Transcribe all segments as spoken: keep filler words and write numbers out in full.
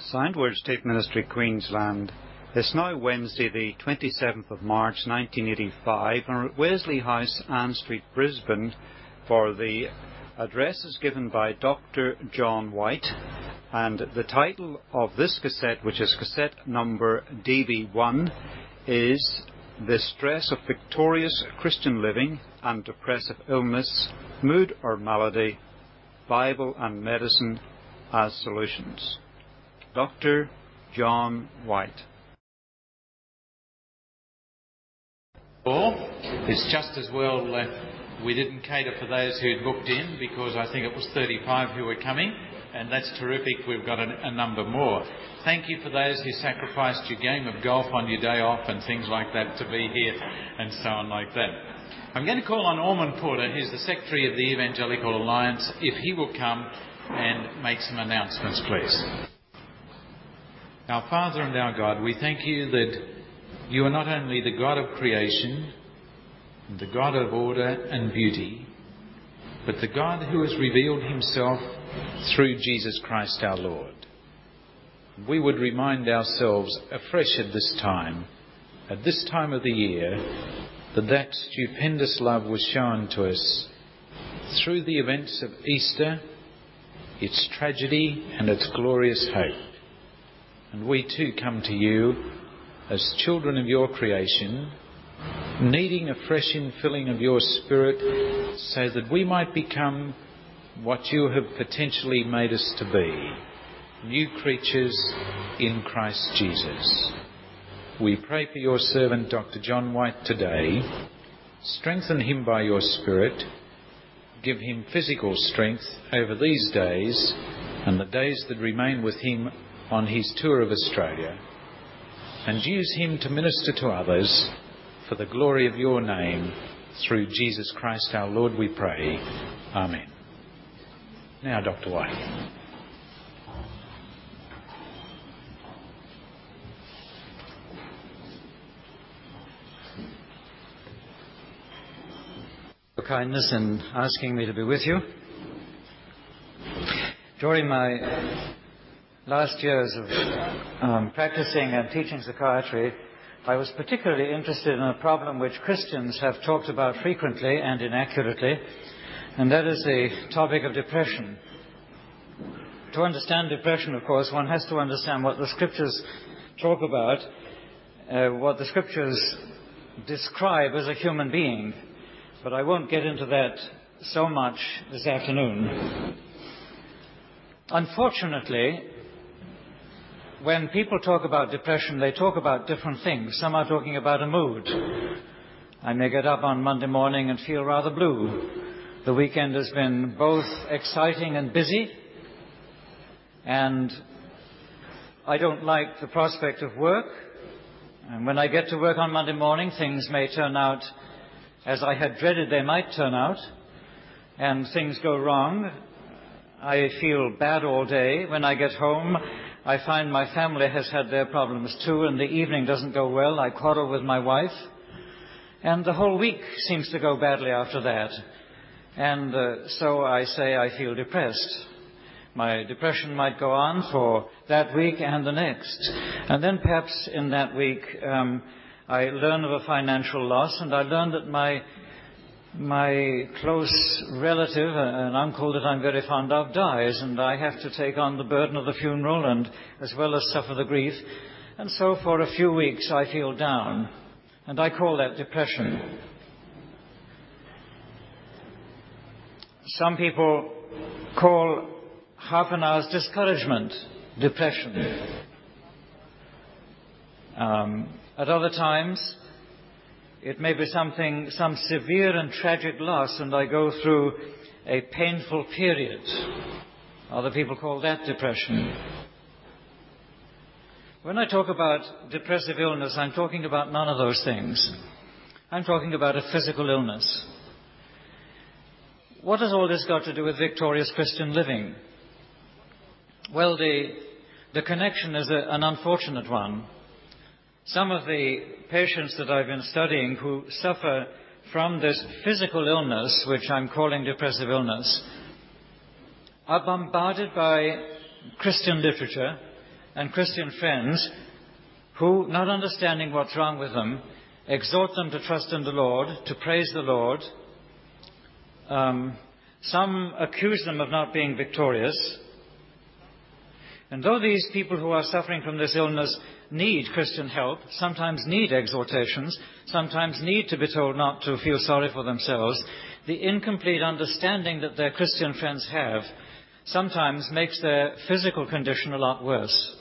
Soundword State Ministry, Queensland. It's now Wednesday, the twenty-seventh of March, nineteen eighty-five, and we're at Wesley House, Ann Street, Brisbane, for the addresses given by Doctor John White. And the title of this cassette, which is cassette number D B one, is The Stress of Victorious Christian Living and Depressive Illness, Mood or Malady, Bible and Medicine as Solutions. Doctor John White. It's just as well uh, we didn't cater for those who'd booked in, because I think it was thirty-five who were coming, and that's terrific. We've got a, a number more. Thank you for those who sacrificed your game of golf on your day off and things like that to be here and so on like that. I'm going to call on Ormond Porter, who's the Secretary of the Evangelical Alliance, if he will come and make some announcements, please. Our Father and our God, we thank you that you are not only the God of creation, the God of order and beauty, but the God who has revealed himself through Jesus Christ our Lord. We would remind ourselves afresh at this time, at this time of the year, that that stupendous love was shown to us through the events of Easter, its tragedy and its glorious hope. And we too come to you as children of your creation, needing a fresh infilling of your Spirit so that we might become what you have potentially made us to be, new creatures in Christ Jesus. We pray for your servant Doctor John White today. Strengthen him by your Spirit. Give him physical strength over these days and the days that remain with him on his tour of Australia, and use him to minister to others for the glory of your name, through Jesus Christ our Lord we pray. Amen. Now, Doctor White. Your kindness in asking me to be with you. During my last years of um, practicing and teaching psychiatry, I was particularly interested in a problem which Christians have talked about frequently and inaccurately, and that is the topic of depression. To understand depression, of course, one has to understand what the Scriptures talk about, uh, what the Scriptures describe as a human being. But I won't get into that so much this afternoon. Unfortunately, when people talk about depression, they talk about different things. Some are talking about a mood. I may get up on Monday morning and feel rather blue. The weekend has been both exciting and busy, and I don't like the prospect of work. And when I get to work on Monday morning, things may turn out as I had dreaded they might turn out, and things go wrong. I feel bad all day. When I get home, I find my family has had their problems too, and the evening doesn't go well. I quarrel with my wife, and the whole week seems to go badly after that. And uh, so I say I feel depressed. My depression might go on for that week and the next. And then perhaps in that week, um, I learn of a financial loss, and I learn that my my close relative, an uncle that I'm very fond of, dies, and I have to take on the burden of the funeral and as well as suffer the grief. And so for a few weeks I feel down, and I call that depression. Some people call half an hour's discouragement depression. Um, at other times, it may be something, some severe and tragic loss, and I go through a painful period. Other people call that depression. When I talk about depressive illness, I'm talking about none of those things. I'm talking about a physical illness. What has all this got to do with victorious Christian living? Well, the, the connection is a, an unfortunate one. Some of the patients that I've been studying who suffer from this physical illness, which I'm calling depressive illness, are bombarded by Christian literature and Christian friends who, not understanding what's wrong with them, exhort them to trust in the Lord, to praise the Lord. Um, some accuse them of not being victorious. And though these people who are suffering from this illness need Christian help, sometimes need exhortations, sometimes need to be told not to feel sorry for themselves, the incomplete understanding that their Christian friends have sometimes makes their physical condition a lot worse.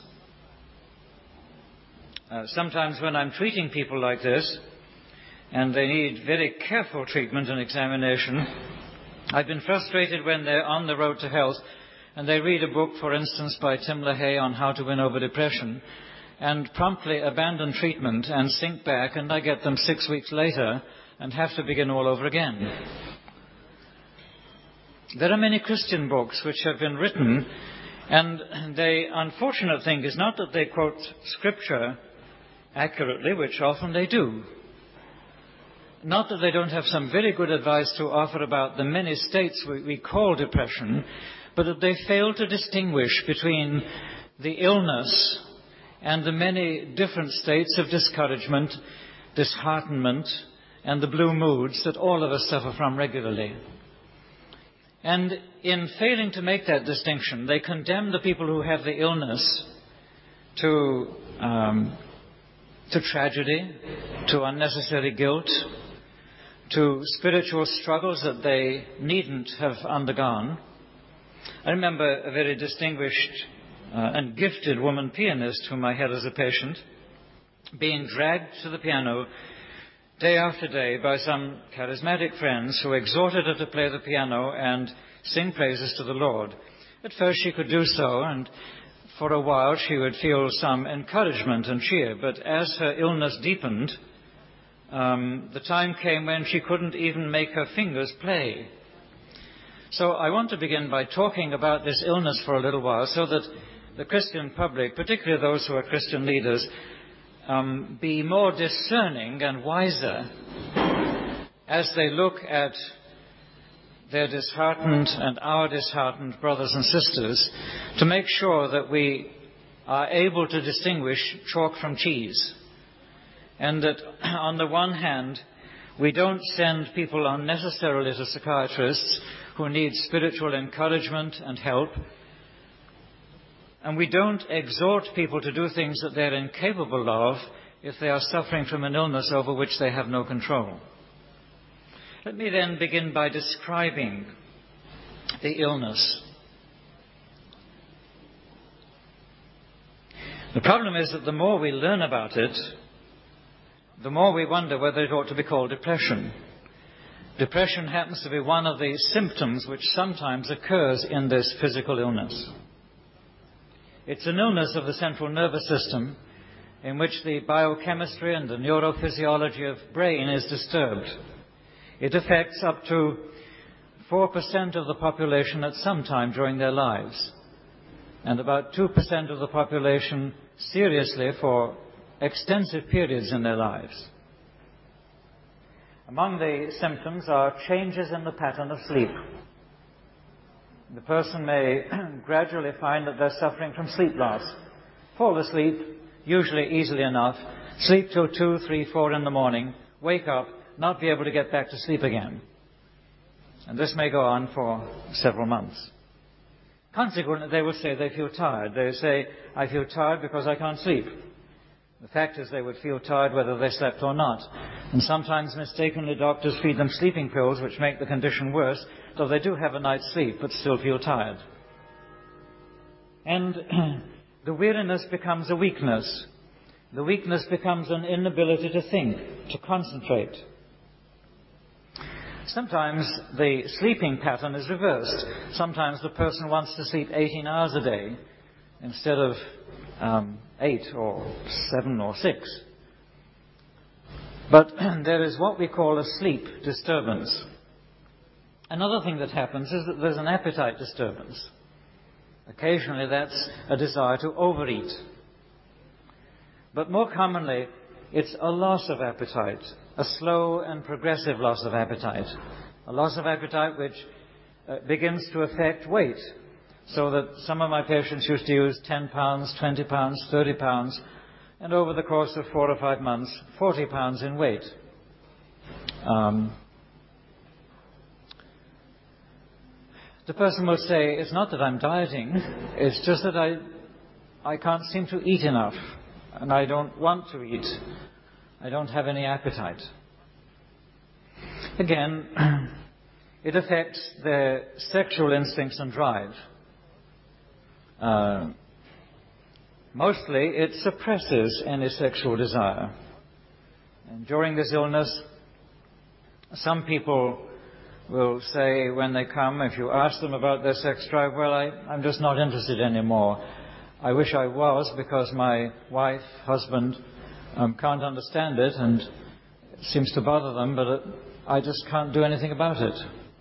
Uh, sometimes when I'm treating people like this, and they need very careful treatment and examination, I've been frustrated when they're on the road to health and they read a book, for instance, by Tim LaHaye on how to win over depression, and promptly abandon treatment and sink back, and I get them six weeks later and have to begin all over again. There are many Christian books which have been written, and the unfortunate thing is not that they quote Scripture accurately, which often they do. Not that they don't have some very good advice to offer about the many states we, we call depression, but that they fail to distinguish between the illness and the many different states of discouragement, disheartenment, and the blue moods that all of us suffer from regularly. And in failing to make that distinction, they condemn the people who have the illness to, um, to tragedy, to unnecessary guilt, to spiritual struggles that they needn't have undergone. I remember a very distinguished uh, and gifted woman pianist whom I had as a patient being dragged to the piano day after day by some charismatic friends who exhorted her to play the piano and sing praises to the Lord. At first she could do so, and for a while she would feel some encouragement and cheer, but as her illness deepened, um, the time came when she couldn't even make her fingers play. So I want to begin by talking about this illness for a little while so that the Christian public, particularly those who are Christian leaders, um, be more discerning and wiser as they look at their disheartened and our disheartened brothers and sisters, to make sure that we are able to distinguish chalk from cheese. And that on the one hand, we don't send people unnecessarily to psychiatrists who need spiritual encouragement and help. And we don't exhort people to do things that they're incapable of if they are suffering from an illness over which they have no control. Let me then begin by describing the illness. The problem is that the more we learn about it, the more we wonder whether it ought to be called depression. Depression happens to be one of the symptoms which sometimes occurs in this physical illness. It's an illness of the central nervous system in which the biochemistry and the neurophysiology of brain is disturbed. It affects up to four percent of the population at some time during their lives, and about two percent of the population seriously for extensive periods in their lives. Among the symptoms are changes in the pattern of sleep. The person may gradually find that they're suffering from sleep loss. Fall asleep, usually easily enough, sleep till two, three, four in the morning, wake up, not be able to get back to sleep again. And this may go on for several months. Consequently, they will say they feel tired. They say, I feel tired because I can't sleep. The fact is they would feel tired whether they slept or not. And sometimes mistakenly doctors feed them sleeping pills which make the condition worse, though they do have a night's sleep but still feel tired. And the weariness becomes a weakness. The weakness becomes an inability to think, to concentrate. Sometimes the sleeping pattern is reversed. Sometimes the person wants to sleep eighteen hours a day instead of um, eight or seven or six. But there is what we call a sleep disturbance. Another thing that happens is that there's an appetite disturbance. Occasionally that's a desire to overeat. But more commonly, it's a loss of appetite, a slow and progressive loss of appetite. A loss of appetite which uh, begins to affect weight. So that some of my patients used to use ten pounds, twenty pounds, thirty pounds, and over the course of four or five months, forty pounds in weight. Um, the person will say, it's not that I'm dieting, it's just that I, I can't seem to eat enough, and I don't want to eat. I don't have any appetite. Again, it affects their sexual instincts and drive. Uh, mostly it suppresses any sexual desire. And during this illness, some people will say when they come, if you ask them about their sex drive, well, I, I'm just not interested anymore. I wish I was, because my wife, husband, um, can't understand it and it seems to bother them, but it, I just can't do anything about it.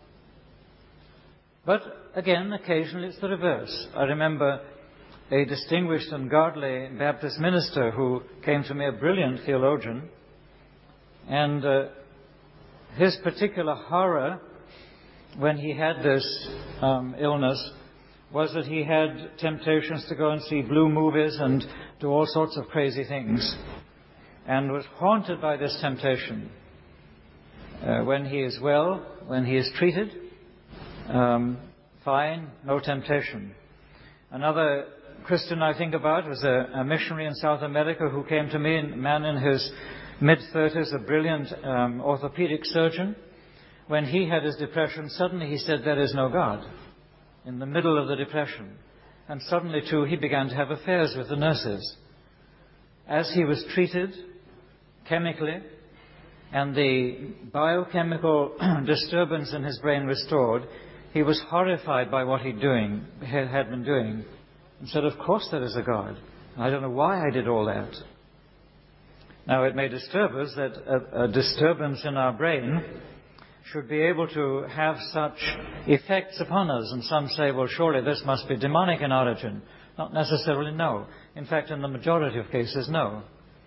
But again, occasionally it's the reverse. I remember a distinguished and godly Baptist minister who came to me, a brilliant theologian, and uh, his particular horror when he had this um, illness was that he had temptations to go and see blue movies and do all sorts of crazy things, and was haunted by this temptation. Uh, when he is well, when he is treated, um, fine, no temptation. Another Christian I think about was a, a missionary in South America who came to me, a man in his mid-thirties, a brilliant um, orthopedic surgeon. When he had his depression, suddenly he said, there is no God, in the middle of the depression. And suddenly, too, he began to have affairs with the nurses. As he was treated chemically and the biochemical disturbance in his brain restored, he was horrified by what he'd doing, had been doing, and said, of course there is a God. I don't know why I did all that. Now, it may disturb us that a, a disturbance in our brain should be able to have such effects upon us. And some say, well, surely this must be demonic in origin. Not necessarily, no. In fact, in the majority of cases, no.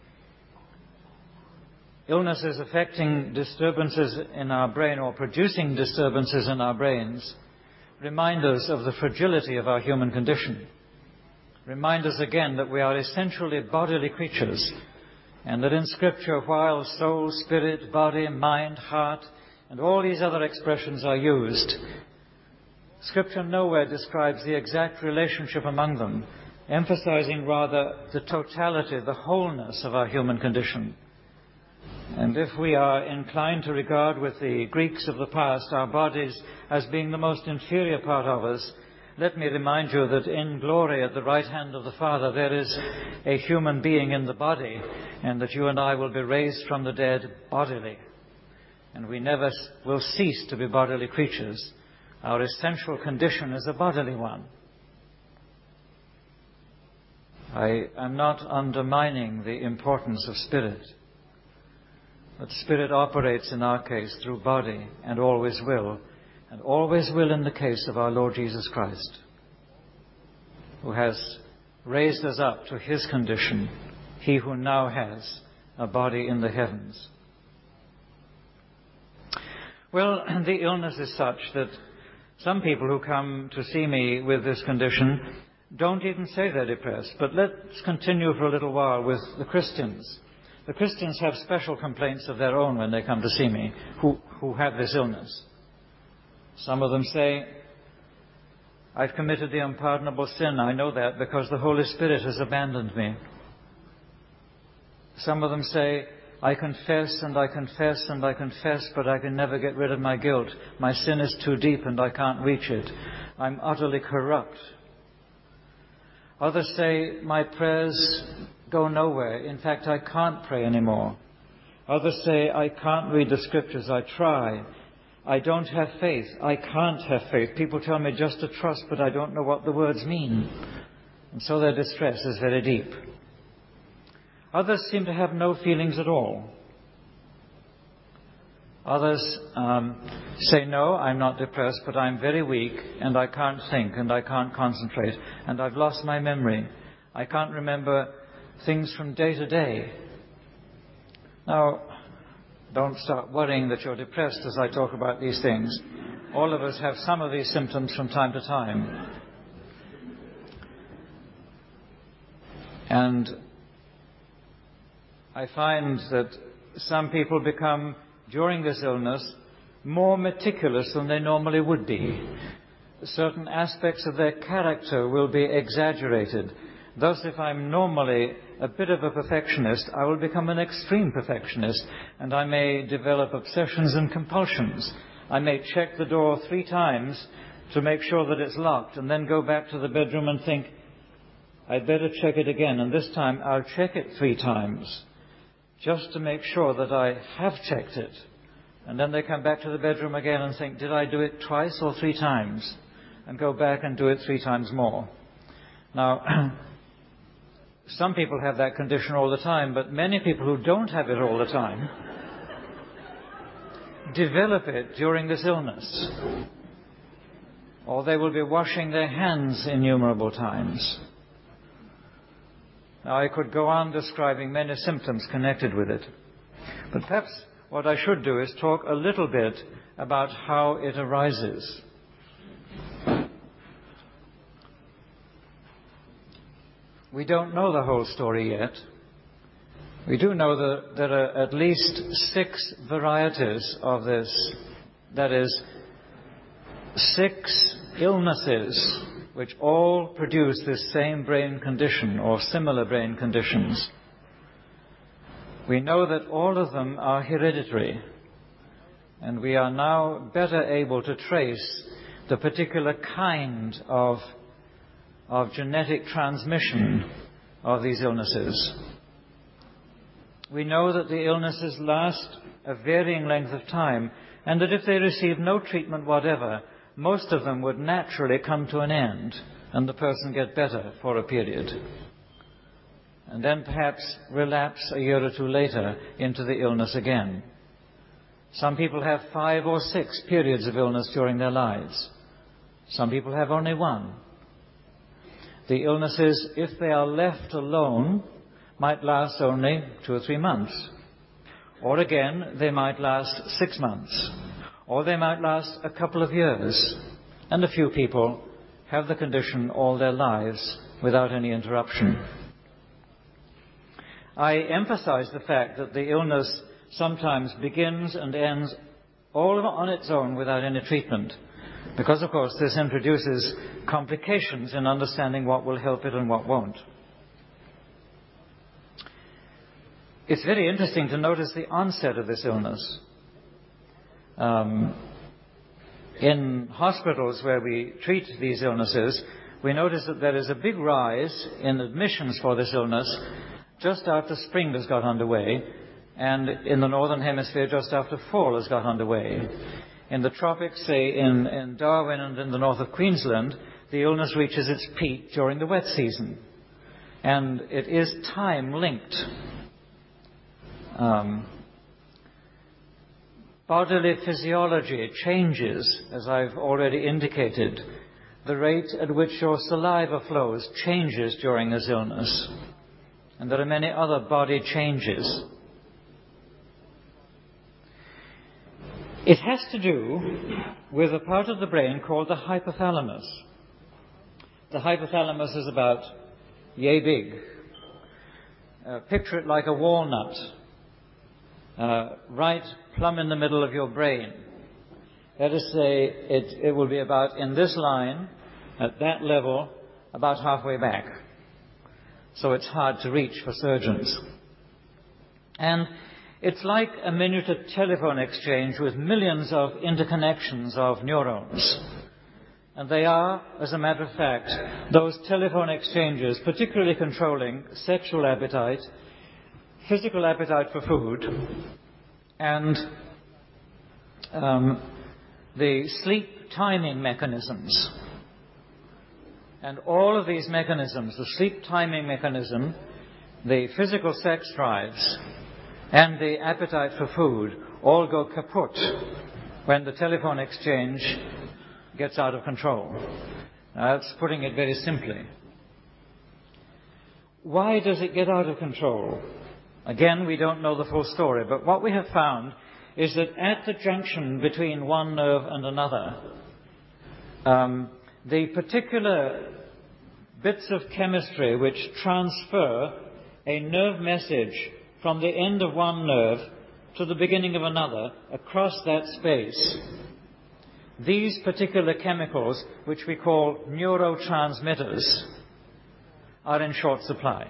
Illnesses affecting disturbances in our brain or producing disturbances in our brains remind us of the fragility of our human condition. Remind us again that we are essentially bodily creatures, and that in Scripture, while soul, spirit, body, mind, heart, and all these other expressions are used, Scripture nowhere describes the exact relationship among them, emphasizing rather the totality, the wholeness of our human condition. And if we are inclined to regard with the Greeks of the past our bodies as being the most inferior part of us, let me remind you that in glory at the right hand of the Father there is a human being in the body, and that you and I will be raised from the dead bodily. And we never will cease to be bodily creatures. Our essential condition is a bodily one. I am not undermining the importance of spirit. But spirit operates in our case through body, and always will, and always will in the case of our Lord Jesus Christ, who has raised us up to his condition, he who now has a body in the heavens. Well, the illness is such that some people who come to see me with this condition don't even say they're depressed. But let's continue for a little while with the Christians. The Christians have special complaints of their own when they come to see me, who, who have this illness. Some of them say, I've committed the unpardonable sin. I know that because the Holy Spirit has abandoned me. Some of them say, I confess and I confess and I confess, but I can never get rid of my guilt. My sin is too deep and I can't reach it. I'm utterly corrupt. Others say, my prayers go nowhere. In fact, I can't pray anymore. Others say, I can't read the Scriptures. I try. I don't have faith. I can't have faith. People tell me just to trust, but I don't know what the words mean. And so their distress is very deep. Others seem to have no feelings at all. Others um, say, no, I'm not depressed, but I'm very weak, and I can't think, and I can't concentrate, and I've lost my memory. I can't remember things from day to day. Now, don't start worrying that you're depressed as I talk about these things. All of us have some of these symptoms from time to time. And I find that some people become, during this illness, more meticulous than they normally would be. Certain aspects of their character will be exaggerated. Thus, if I'm normally a bit of a perfectionist, I will become an extreme perfectionist, and I may develop obsessions and compulsions. I may check the door three times to make sure that it's locked, and then go back to the bedroom and think, I'd better check it again, and this time I'll check it three times, just to make sure that I have checked it. And then they come back to the bedroom again and think, did I do it twice or three times? And go back and do it three times more. Now, some people have that condition all the time, but many people who don't have it all the time develop it during this illness. Or they will be washing their hands innumerable times. Now, I could go on describing many symptoms connected with it. But perhaps what I should do is talk a little bit about how it arises. We don't know the whole story yet. We do know that there are at least six varieties of this. That is, six illnesses which all produce this same brain condition or similar brain conditions. We know that all of them are hereditary, and we are now better able to trace the particular kind of, of genetic transmission of these illnesses. We know that the illnesses last a varying length of time, and that if they receive no treatment whatever, most of them would naturally come to an end, and the person get better for a period. And then perhaps relapse a year or two later into the illness again. Some people have five or six periods of illness during their lives. Some people have only one. The illnesses, if they are left alone, might last only two or three months. Or again, they might last six months. Or they might last a couple of years. And a few people have the condition all their lives without any interruption. I emphasize the fact that the illness sometimes begins and ends all on its own without any treatment, because, of course, this introduces complications in understanding what will help it and what won't. It's very interesting to notice the onset of this illness. Um, in hospitals where we treat these illnesses, we notice that there is a big rise in admissions for this illness just after spring has got underway, and in the northern hemisphere just after fall has got underway. In the tropics, say in, in Darwin and in the north of Queensland, the illness reaches its peak during the wet season. And it is time-linked. Um, bodily physiology changes, as I've already indicated. The rate at which your saliva flows changes during this illness. And there are many other body changes. It has to do with a part of the brain called the hypothalamus. The hypothalamus is about yay big. Uh, picture it like a walnut, uh, right plumb in the middle of your brain. Let us say it, it will be about in this line, at that level, about halfway back. So it's hard to reach for surgeons. And it's like a miniature telephone exchange with millions of interconnections of neurons. And they are, as a matter of fact, those telephone exchanges, particularly controlling sexual appetite, physical appetite for food, and um, the sleep timing mechanisms. And all of these mechanisms, the sleep timing mechanism, the physical sex drives, and the appetite for food, all go kaput when the telephone exchange gets out of control. Now, that's putting it very simply. Why does it get out of control? Again, we don't know the full story, but what we have found is that at the junction between one nerve and another, um, the particular bits of chemistry which transfer a nerve message from the end of one nerve to the beginning of another across that space. These particular chemicals, which we call neurotransmitters, are in short supply.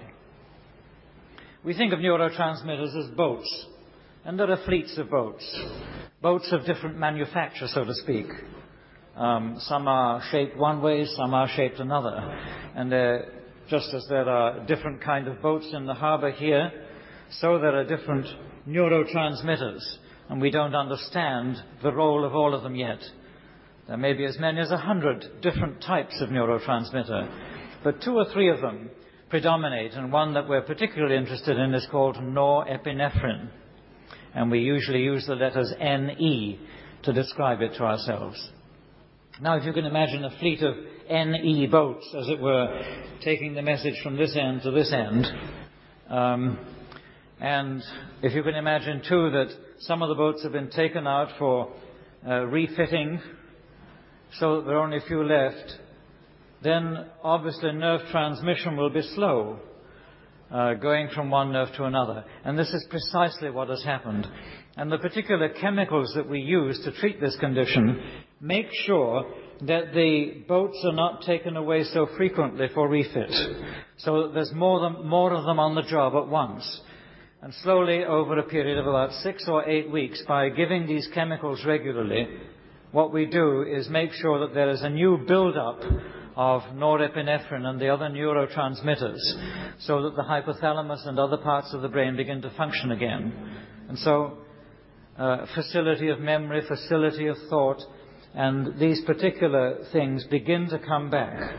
We think of neurotransmitters as boats, and there are fleets of boats. Boats of different manufacture, so to speak. Um, some are shaped one way, some are shaped another. And uh, just as there are different kind of boats in the harbour here, so there are different neurotransmitters, and we don't understand the role of all of them yet. There may be as many as a hundred different types of neurotransmitter, but two or three of them predominate, and one that we're particularly interested in is called norepinephrine. And we usually use the letters N E to describe it to ourselves. Now, if you can imagine a fleet of N E boats, as it were, taking the message from this end to this end, um, and if you can imagine, too, that some of the boats have been taken out for uh, refitting, so that there are only a few left, then obviously nerve transmission will be slow, uh, going from one nerve to another. And this is precisely what has happened. And the particular chemicals that we use to treat this condition make sure that the boats are not taken away so frequently for refit, so that there's more, than, more of them on the job at once. And slowly, over a period of about six or eight weeks, by giving these chemicals regularly, what we do is make sure that there is a new build-up of norepinephrine and the other neurotransmitters, so that the hypothalamus and other parts of the brain begin to function again. And so, uh, facility of memory, facility of thought, and these particular things begin to come back.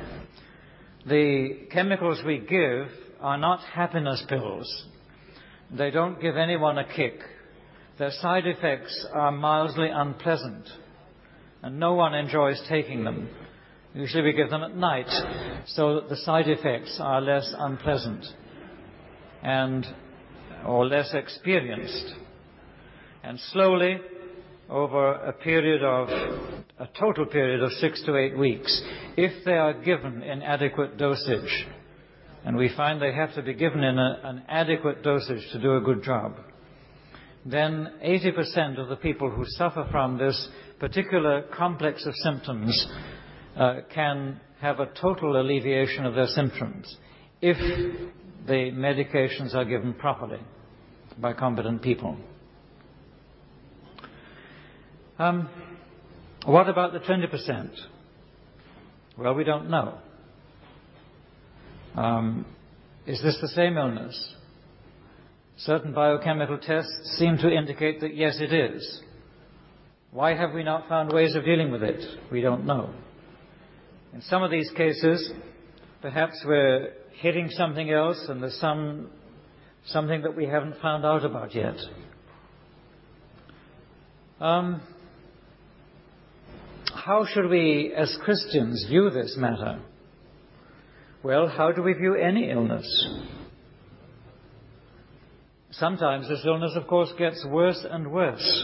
The chemicals we give are not happiness pills. They don't give anyone a kick. Their side effects are mildly unpleasant, and no one enjoys taking them. Usually we give them at night, so that the side effects are less unpleasant and or less experienced. And slowly, over a period of a total period of six to eight weeks, if they are given in adequate dosage, and we find they have to be given in a, an adequate dosage to do a good job, then eighty percent of the people who suffer from this particular complex of symptoms uh, can have a total alleviation of their symptoms if the medications are given properly by competent people. Um, what about the twenty percent? Well, we don't know. Um, is this the same illness? Certain biochemical tests seem to indicate that yes, it is. Why have we not found ways of dealing with it? We don't know. In some of these cases, perhaps we're hitting something else and there's some something that we haven't found out about yet. Um, how should we, as Christians, view this matter? Well, how do we view any illness? Sometimes this illness, of course, gets worse and worse.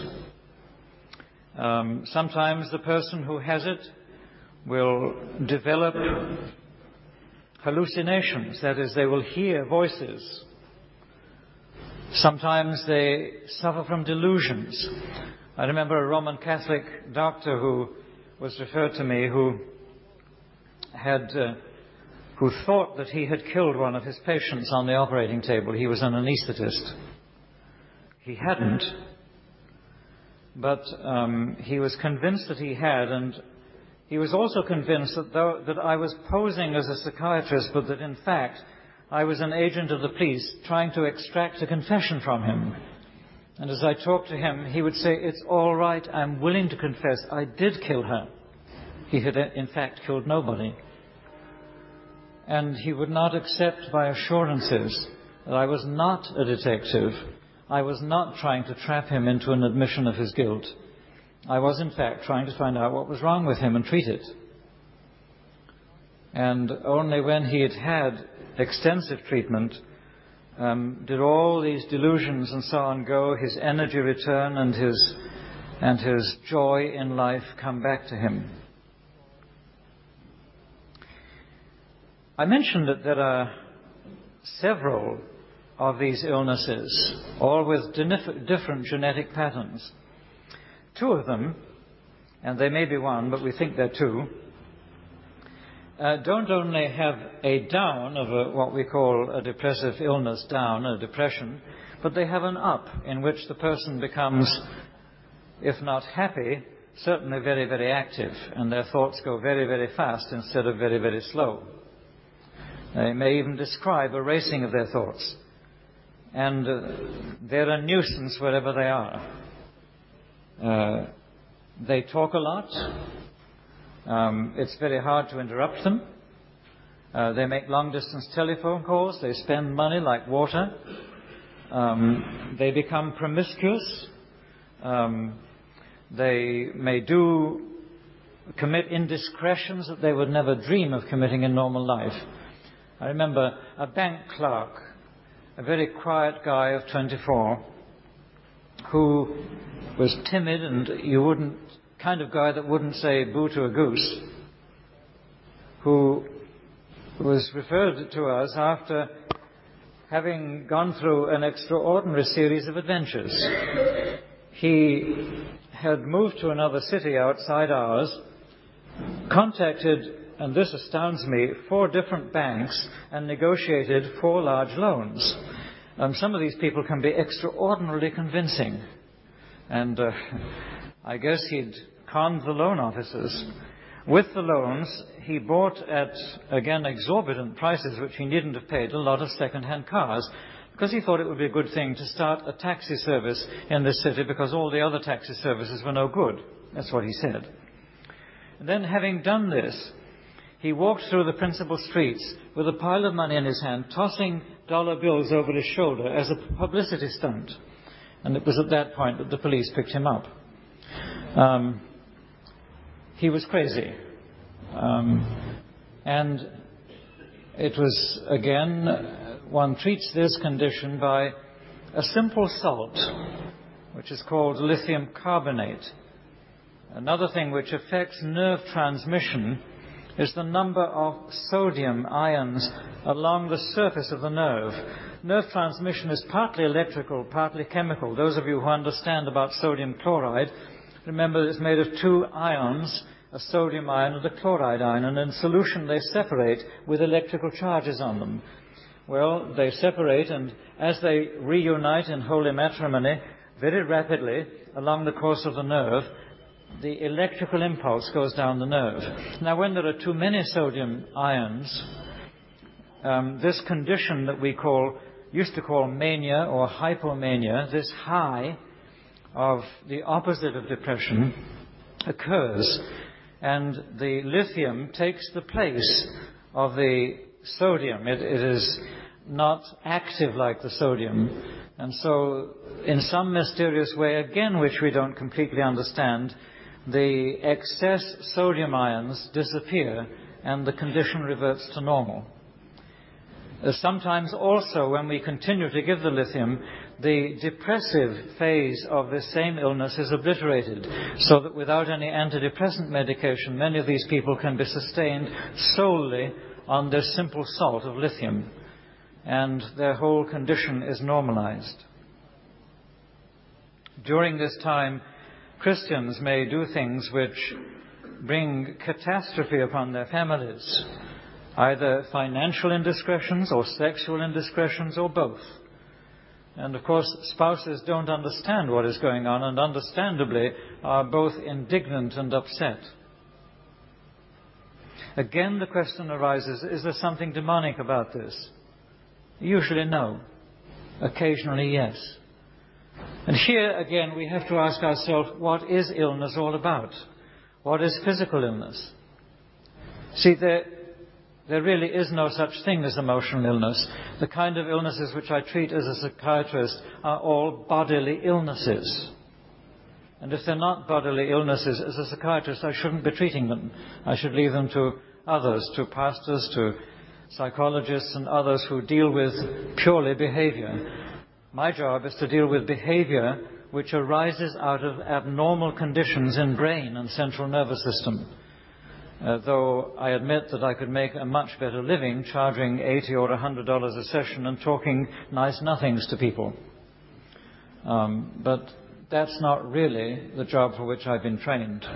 Um, sometimes the person who has it will develop hallucinations. That is, they will hear voices. Sometimes they suffer from delusions. I remember a Roman Catholic doctor who was referred to me who had... Uh, who thought that he had killed one of his patients on the operating table. He was an anaesthetist. He hadn't, but um, he was convinced that he had, and he was also convinced that, though, that I was posing as a psychiatrist, but that in fact I was an agent of the police trying to extract a confession from him. And as I talked to him, he would say, "It's all right, I'm willing to confess, I did kill her." He had in fact killed nobody. And he would not accept my assurances that I was not a detective. I was not trying to trap him into an admission of his guilt. I was, in fact, trying to find out what was wrong with him and treat it. And only when he had had extensive treatment um, did all these delusions and so on go, his energy return and his, and his joy in life come back to him. I mentioned that there are several of these illnesses, all with different genetic patterns. Two of them, and they may be one, but we think they're two, uh, don't only have a down of a, what we call a depressive illness down, a depression, but they have an up in which the person becomes, if not happy, certainly very, very active, and their thoughts go very, very fast instead of very, very slow. They may even describe a racing of their thoughts. And uh, they're a nuisance wherever they are. Uh, they talk a lot. Um, it's very hard to interrupt them. Uh, they make long-distance telephone calls. They spend money like water. Um, they become promiscuous. Um, they may do, commit indiscretions that they would never dream of committing in normal life. I remember a bank clerk, a very quiet guy of twenty-four, who was timid and you wouldn't, kind of guy that wouldn't say boo to a goose, who was referred to us after having gone through an extraordinary series of adventures. He had moved to another city outside ours, contacted, and this astounds me, four different banks and negotiated four large loans. Um, some of these people can be extraordinarily convincing. And uh, I guess he'd conned the loan officers. With the loans, he bought at, again, exorbitant prices, which he needn't have paid, a lot of second-hand cars, because he thought it would be a good thing to start a taxi service in this city because all the other taxi services were no good. That's what he said. And then, having done this, he walked through the principal streets with a pile of money in his hand, tossing dollar bills over his shoulder as a publicity stunt. And it was at that point that the police picked him up. Um, he was crazy. Um, and it was, again, one treats this condition by a simple salt, which is called lithium carbonate. Another thing which affects nerve transmission is the number of sodium ions along the surface of the nerve. Nerve transmission is partly electrical, partly chemical. Those of you who understand about sodium chloride, remember it's made of two ions, a sodium ion and a chloride ion, and in solution they separate with electrical charges on them. Well, they separate, and as they reunite in holy matrimony, very rapidly along the course of the nerve, the electrical impulse goes down the nerve. Now, when there are too many sodium ions, um, this condition that we call, used to call mania or hypomania, this high of the opposite of depression, occurs. And the lithium takes the place of the sodium. It, it is not active like the sodium. And so, in some mysterious way, again, which we don't completely understand, the excess sodium ions disappear and the condition reverts to normal. Uh, sometimes also, when we continue to give the lithium, the depressive phase of this same illness is obliterated, so that without any antidepressant medication, many of these people can be sustained solely on this simple salt of lithium, and their whole condition is normalized. During this time, Christians may do things which bring catastrophe upon their families, either financial indiscretions or sexual indiscretions or both. And of course, spouses don't understand what is going on and understandably are both indignant and upset. Again, the question arises, is there something demonic about this? Usually no. Occasionally yes. And here again we have to ask ourselves, what is illness all about? What is physical illness? See, there, there really is no such thing as emotional illness. The kind of illnesses which I treat as a psychiatrist are all bodily illnesses. And if they're not bodily illnesses, as a psychiatrist I shouldn't be treating them. I should leave them to others, to pastors, to psychologists and others who deal with purely behavior. My job is to deal with behavior which arises out of abnormal conditions in brain and central nervous system. uh, though I admit that I could make a much better living charging eighty or one hundred dollars a session and talking nice nothings to people. Um, but that's not really the job for which I've been trained.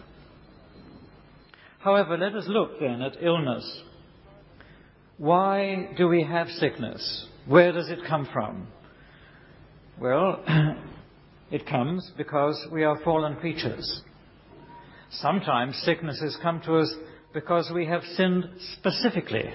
However, let us look then at illness. Why do we have sickness? Where does it come from? Well, it comes because we are fallen creatures. Sometimes sicknesses come to us because we have sinned specifically.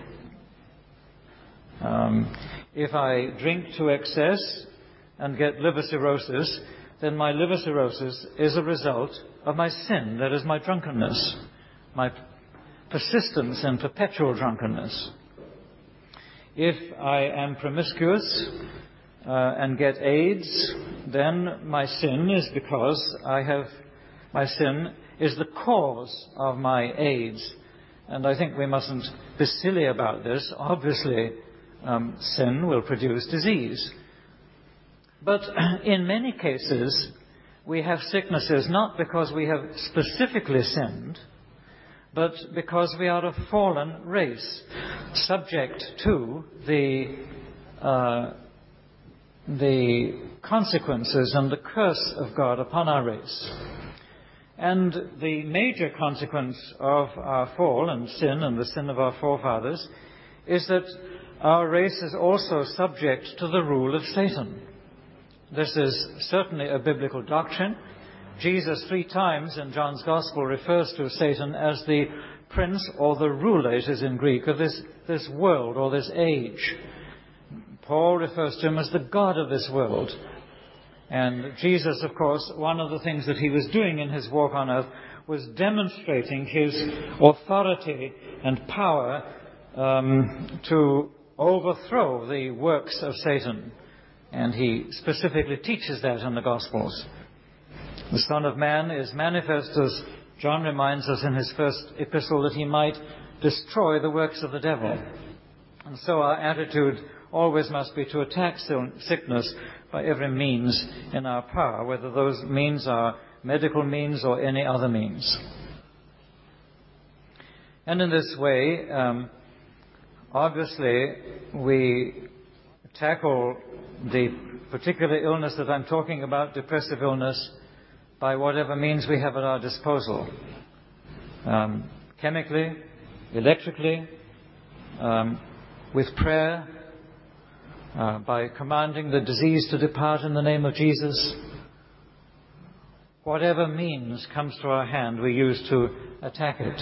Um, if I drink to excess and get liver cirrhosis, then my liver cirrhosis is a result of my sin. That is my drunkenness, my persistence in perpetual drunkenness. If I am promiscuous uh, and get AIDS, then my sin is because I have, my sin is the cause of my AIDS. And I think we mustn't be silly about this. Obviously, um, sin will produce disease. But in many cases, we have sicknesses not because we have specifically sinned, but because we are a fallen race, subject to the uh, the consequences and the curse of God upon our race. And the major consequence of our fall and sin and the sin of our forefathers is that our race is also subject to the rule of Satan. This is certainly a biblical doctrine. Jesus three times in John's Gospel refers to Satan as the prince or the ruler, it is in Greek, of this, this world or this age. Paul refers to him as the God of this world. And Jesus, of course, one of the things that he was doing in his walk on earth was demonstrating his authority and power um, to overthrow the works of Satan. And he specifically teaches that in the Gospels. The Son of Man is manifest, as John reminds us in his first epistle, that he might destroy the works of the devil. And so our attitude always must be to attack sickness by every means in our power, whether those means are medical means or any other means. And in this way, um, obviously, we tackle the particular illness that I'm talking about, depressive illness, by whatever means we have at our disposal. Um, chemically, electrically, um, with prayer, uh, by commanding the disease to depart in the name of Jesus. Whatever means comes to our hand, we use to attack it.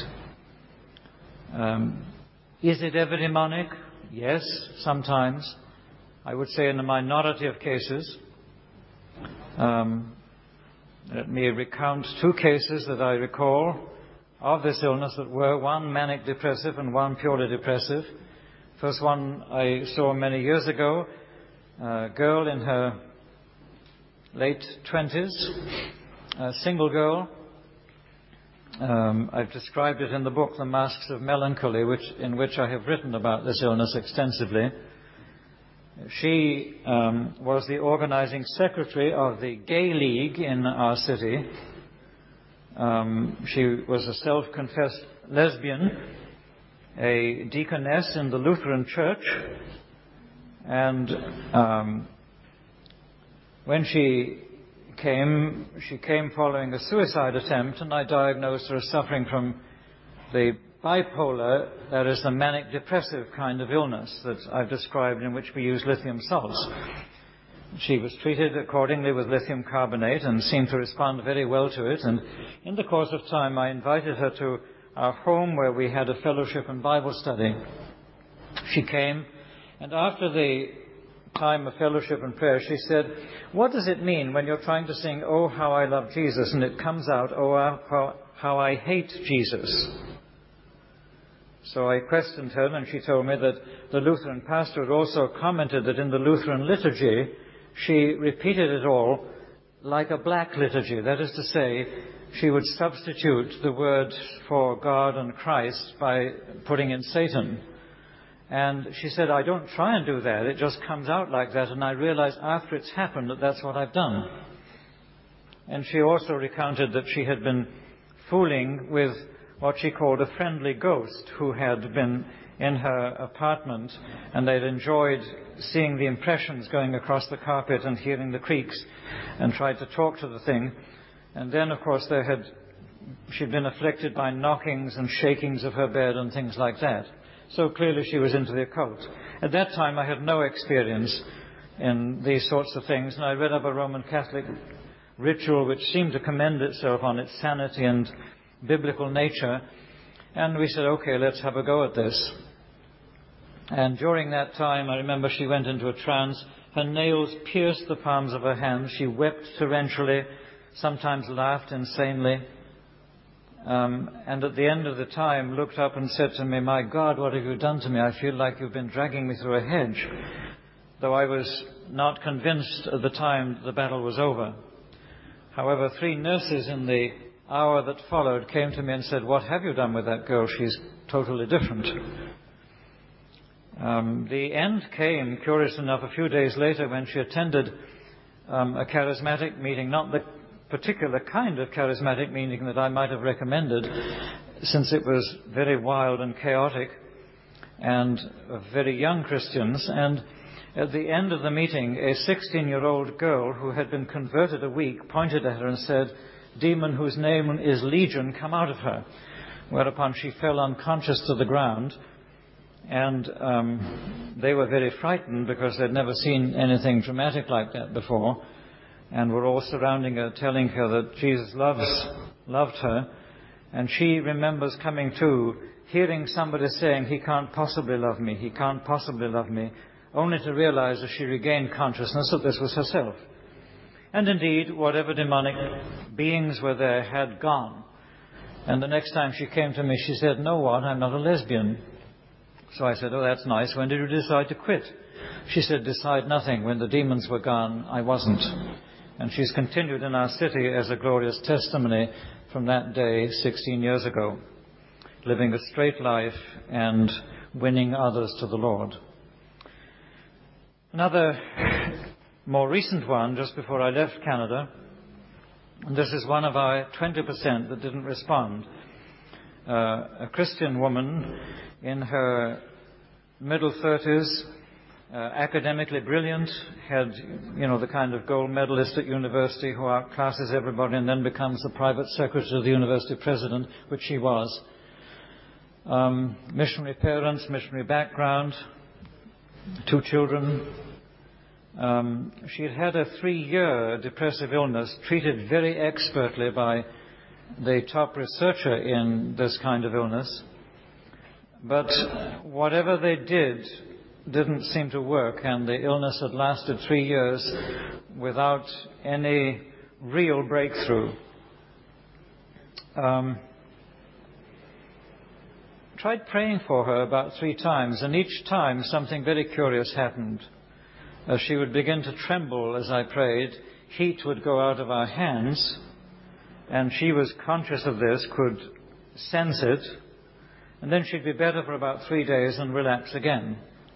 Um, is it ever demonic? Yes, sometimes. I would say in a minority of cases. Um, let me recount two cases that I recall of this illness that were one manic depressive and one purely depressive. First one I saw many years ago, a girl in her late twenties, a single girl. Um, I've described it in the book, The Masks of Melancholy, which, in which I have written about this illness extensively. She um, was the organizing secretary of the Gay League in our city. Um, she was a self-confessed lesbian, a deaconess in the Lutheran Church, and um, when she came, she came following a suicide attempt, and I diagnosed her as suffering from the bipolar, that is the manic depressive kind of illness that I've described, in which we use lithium salts. She was treated accordingly with lithium carbonate and seemed to respond very well to it. And in the course of time, I invited her to our home where we had a fellowship and Bible study. She came, and after the time of fellowship and prayer, she said, "What does it mean when you're trying to sing, 'Oh, how I love Jesus,' and it comes out, 'Oh, how, how I hate Jesus'?" So I questioned her, and she told me that the Lutheran pastor had also commented that in the Lutheran liturgy, she repeated it all like a black liturgy. That is to say, she would substitute the word for God and Christ by putting in Satan. And she said, "I don't try and do that. It just comes out like that. And I realize after it's happened that that's what I've done." And she also recounted that she had been fooling with what she called a friendly ghost who had been in her apartment, and they'd enjoyed seeing the impressions going across the carpet and hearing the creaks, and tried to talk to the thing. And then, of course, there had she'd been afflicted by knockings and shakings of her bed and things like that. So clearly she was into the occult. At that time I had no experience in these sorts of things, and I read up a Roman Catholic ritual which seemed to commend itself on its sanity and biblical nature, and we said, okay, let's have a go at this. And during that time, I remember she went into a trance. Her nails pierced the palms of her hands. She wept torrentially, sometimes laughed insanely. Um, and at the end of the time, looked up and said to me, "My God, what have you done to me? I feel like you've been dragging me through a hedge." Though I was not convinced at the time the battle was over. However, three nurses in the hour that followed came to me and said, "What have you done with that girl? She's totally different." Um, the end came, curious enough, a few days later when she attended um, a charismatic meeting, not the particular kind of charismatic meeting that I might have recommended, since it was very wild and chaotic and of very young Christians. And at the end of the meeting, a sixteen-year-old girl who had been converted a week pointed at her and said, "Demon whose name is Legion, come out of her." Whereupon she fell unconscious to the ground, and um, they were very frightened because they'd never seen anything dramatic like that before, and were all surrounding her, telling her that Jesus loves, loved her. And she remembers coming to, hearing somebody saying, "He can't possibly love me, he can't possibly love me," only to realize as she regained consciousness that this was herself. And indeed, whatever demonic beings were there had gone. And the next time she came to me, she said, "Know what, I'm not a lesbian." So I said, "Oh, that's nice. When did you decide to quit?" She said, "Decide nothing. When the demons were gone, I wasn't." And she's continued in our city as a glorious testimony from that day sixteen years ago, living a straight life and winning others to the Lord. Another more recent one, just before I left Canada, and this is one of our twenty percent that didn't respond. Uh, a Christian woman in her middle thirties, uh, academically brilliant, had, you know, the kind of gold medalist at university who outclasses everybody and then becomes the private secretary of the university president, which she was. Um, missionary parents, missionary background, two children. Um, she had had a three-year depressive illness treated very expertly by the top researcher in this kind of illness. But whatever they did didn't seem to work, and the illness had lasted three years without any real breakthrough. Um, tried praying for her about three times, and each time something very curious happened. As she would begin to tremble as I prayed, heat would go out of our hands, and she was conscious of this, could sense it, and then she'd be better for about three days and relapse again.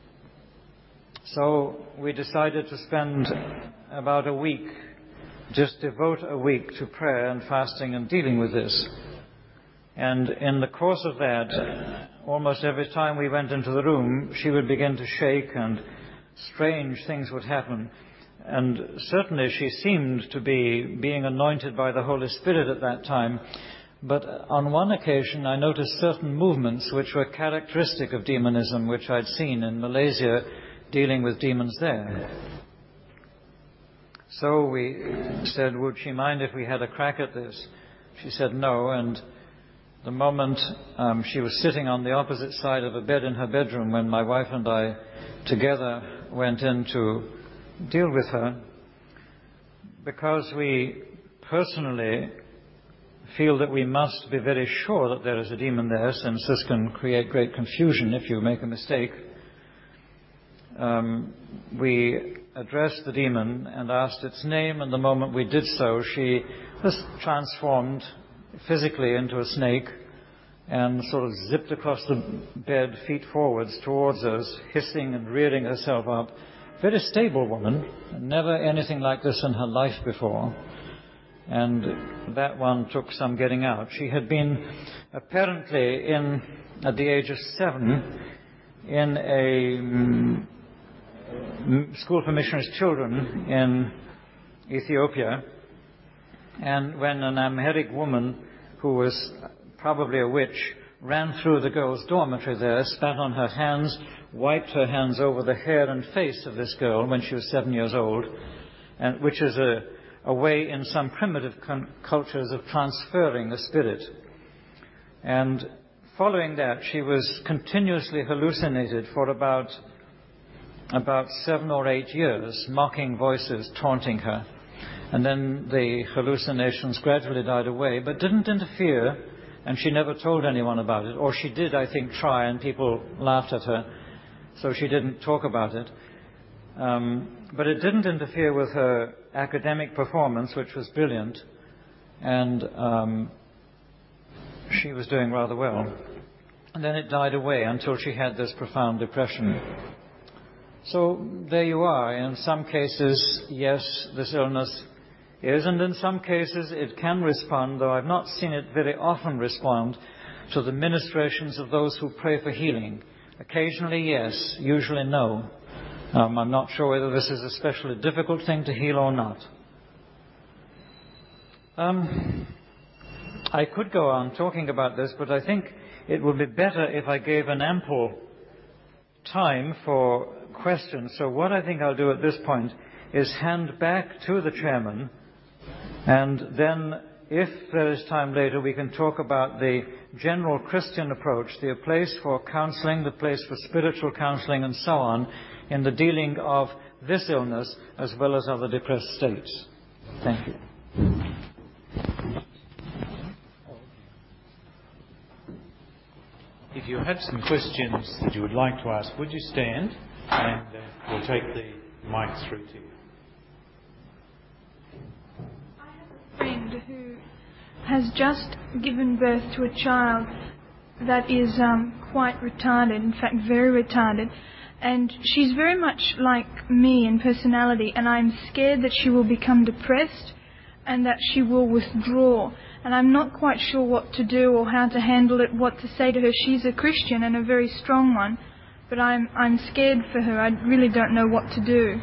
So we decided to spend about a week, just devote a week to prayer and fasting and dealing with this. And in the course of that, almost every time we went into the room, she would begin to shake and strange things would happen. And certainly she seemed to be being anointed by the Holy Spirit at that time. But on one occasion I noticed certain movements which were characteristic of demonism, which I'd seen in Malaysia dealing with demons there. So we said, would she mind if we had a crack at this? She said no, and the moment um, she was sitting on the opposite side of a bed in her bedroom when my wife and I together went in to deal with her, because we personally feel that we must be very sure that there is a demon there, since this can create great confusion if you make a mistake. Um, we addressed the demon and asked its name, and the moment we did so, she was transformed physically into a snake and sort of zipped across the bed, feet forwards towards us, hissing and rearing herself up. Very stable woman, never anything like this in her life before. and that one took some getting out. She had been apparently in, at the age of seven, in a um, school for missionaries' children in Ethiopia, and when an Amharic woman who was probably a witch ran through the girls' dormitory there, spat on her hands, wiped her hands over the hair and face of this girl when she was seven years old, and which is a, a way in some primitive con- cultures of transferring a spirit. And following that, she was continuously hallucinated for about about seven or eight years, mocking voices taunting her. And then the hallucinations gradually died away, but didn't interfere, and she never told anyone about it. Or she did, I think, try, and people laughed at her, so she didn't talk about it. Um, but it didn't interfere with her academic performance, which was brilliant, and um, she was doing rather well. And then it died away until she had this profound depression. So there you are. In some cases, yes, this illness is, and in some cases it can respond, though I've not seen it very often respond, to the ministrations of those who pray for healing. Occasionally, yes. Usually, no. Um, I'm not sure whether this is a especially difficult thing to heal or not. Um, I could go on talking about this, but I think it would be better if I gave an ample time for questions. So what I think I'll do at this point is hand back to the chairman, and then if there is time later, we can talk about the general Christian approach, the place for counseling, the place for spiritual counseling, and so on, in the dealing of this illness as well as other depressed states. Thank you. If you have some questions that you would like to ask, would you stand, and uh, we'll take the mic through to you. I have a friend who has just given birth to a child that is um, quite retarded, in fact very retarded, and she's very much like me in personality, and I'm scared that she will become depressed and that she will withdraw. And I'm not quite sure what to do or how to handle it, what to say to her. She's a Christian and a very strong one, but I'm I'm scared for her. I really don't know what to do.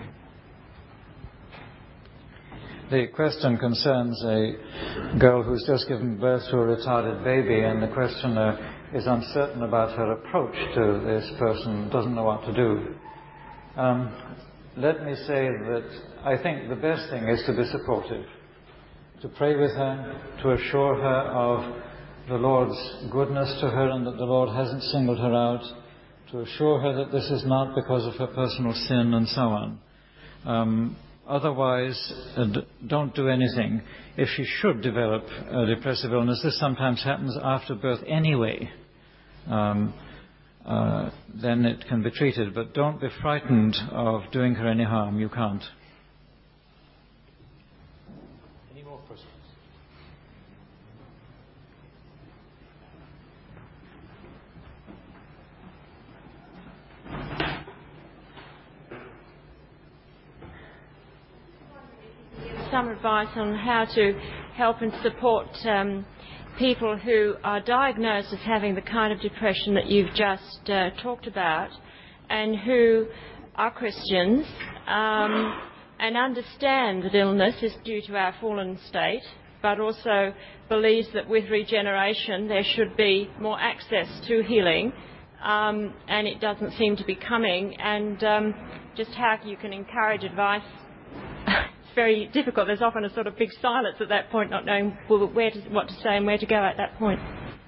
The question concerns a girl who's just given birth to a retarded baby, and the questioner is uncertain about her approach to this person, doesn't know what to do. Um, let me say that I think the best thing is to be supportive, to pray with her, to assure her of the Lord's goodness to her and that the Lord hasn't singled her out, to assure her that this is not because of her personal sin, and so on. Um, otherwise, uh, d- don't do anything. If she should develop a depressive illness, this sometimes happens after birth anyway, um, uh, then it can be treated. But don't be frightened of doing her any harm. You can't. Some advice on how to help and support um, people who are diagnosed as having the kind of depression that you've just uh, talked about, and who are Christians um, and understand that illness is due to our fallen state, but also believes that with regeneration there should be more access to healing, um, and it doesn't seem to be coming, and um, just how you can encourage advice. Very difficult. There's often a sort of big silence at that point, not knowing where to, what to say and where to go at that point.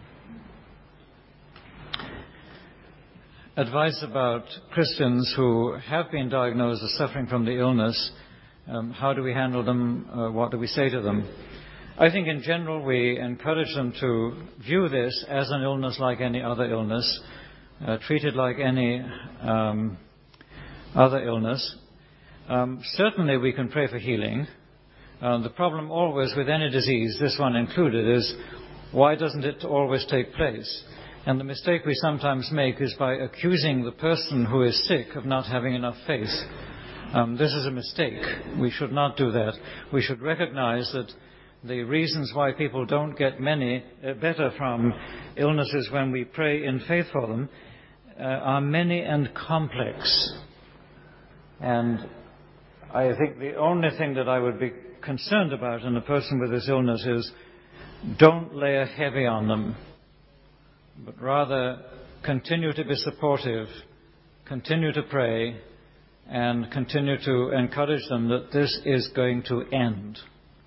Advice about Christians who have been diagnosed as suffering from the illness. Um, how do we handle them? Uh, what do we say to them? I think in general we encourage them to view this as an illness like any other illness, uh, treat it like any um, other illness. Um, certainly we can pray for healing. Uh, the problem always with any disease, this one included, is why doesn't it always take place? And the mistake we sometimes make is by accusing the person who is sick of not having enough faith. Um, this is a mistake. We should not do that. We should recognize that the reasons why people don't get many uh, better from illnesses when we pray in faith for them uh, are many and complex. And I think the only thing that I would be concerned about in a person with this illness is don't lay a heavy on them, but rather continue to be supportive, continue to pray, and continue to encourage them that this is going to end.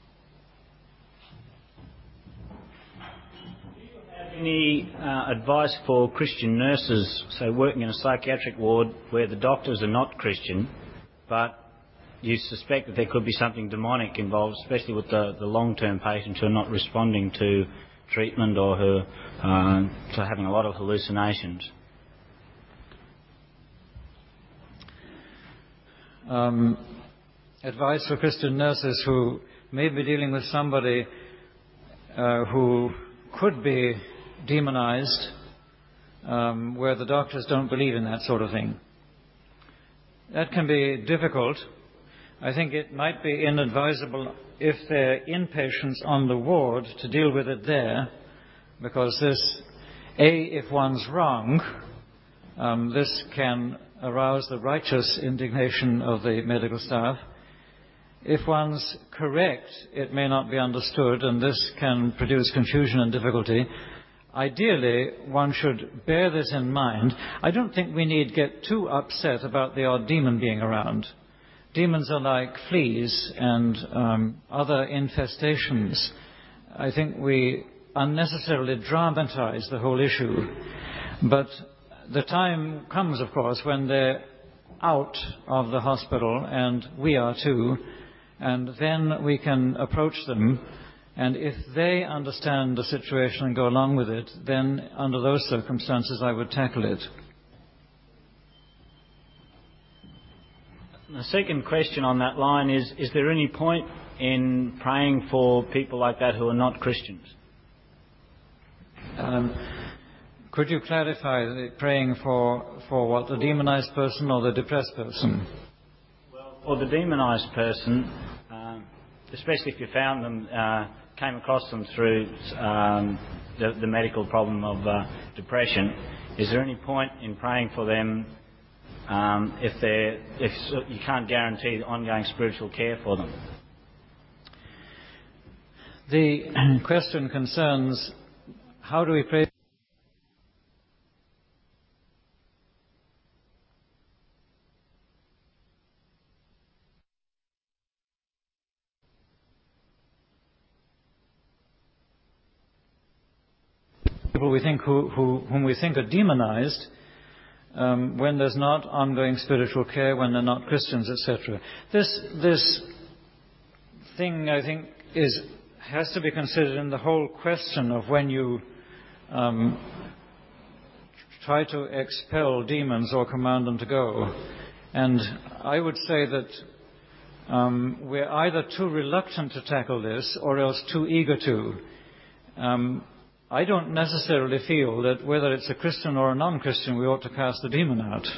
Do you have any uh, advice for Christian nurses, say working in a psychiatric ward where the doctors are not Christian, but you suspect that there could be something demonic involved, especially with the, the long-term patients who are not responding to treatment or who are uh, having a lot of hallucinations? Um, advice for Christian nurses who may be dealing with somebody uh, who could be demonized, um, where the doctors don't believe in that sort of thing. That can be difficult. I think it might be inadvisable if they're inpatients on the ward to deal with it there, because this, A, if one's wrong, um, this can arouse the righteous indignation of the medical staff. If one's correct, it may not be understood, and this can produce confusion and difficulty. Ideally, one should bear this in mind. I don't think we need get too upset about the odd demon being around. Demons are like fleas and um, other infestations. I think we unnecessarily dramatize the whole issue. But the time comes, of course, when they're out of the hospital, and we are too, and then we can approach them. And if they understand the situation and go along with it, then under those circumstances I would tackle it. The second question on that line is, is there any point in praying for people like that who are not Christians? Um, could you clarify the praying for, for what, the demonized person or the depressed person? Well, for the demonized person, um, especially if you found them, uh, came across them through um, the, the medical problem of uh, depression, is there any point in praying for them um, if they're if you can't guarantee ongoing spiritual care for them? The question concerns how do we pray people we think who, who, whom we think are demonized, um, when there's not ongoing spiritual care, when they're not Christians, et cetera. This this thing, I think, is has to be considered in the whole question of when you um, try to expel demons or command them to go. And I would say that um, we're either too reluctant to tackle this or else too eager to. Um, I don't necessarily feel that whether it's a Christian or a non-Christian we ought to cast the demon out.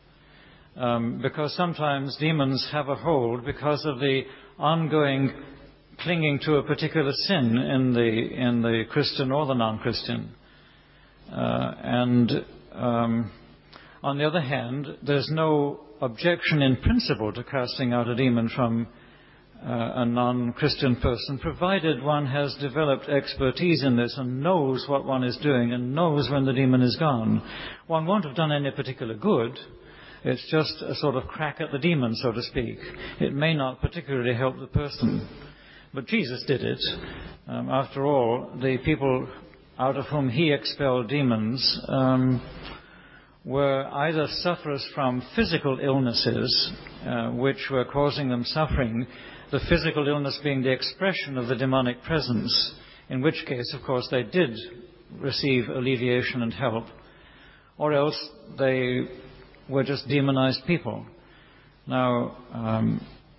Um, because sometimes demons have a hold because of the ongoing clinging to a particular sin in the in the Christian or the non-Christian. Uh, and um, on the other hand, there's no objection in principle to casting out a demon from Uh, a non-Christian person, provided one has developed expertise in this and knows what one is doing and knows when the demon is gone. One won't have done any particular good. It's just a sort of crack at the demon, so to speak. It may not particularly help the person. But Jesus did it. Um, after all, the people out of whom he expelled demons um, were either sufferers from physical illnesses, uh, which were causing them suffering, the physical illness being the expression of the demonic presence, in which case, of course, they did receive alleviation and help, or else they were just demonized people. Now, um,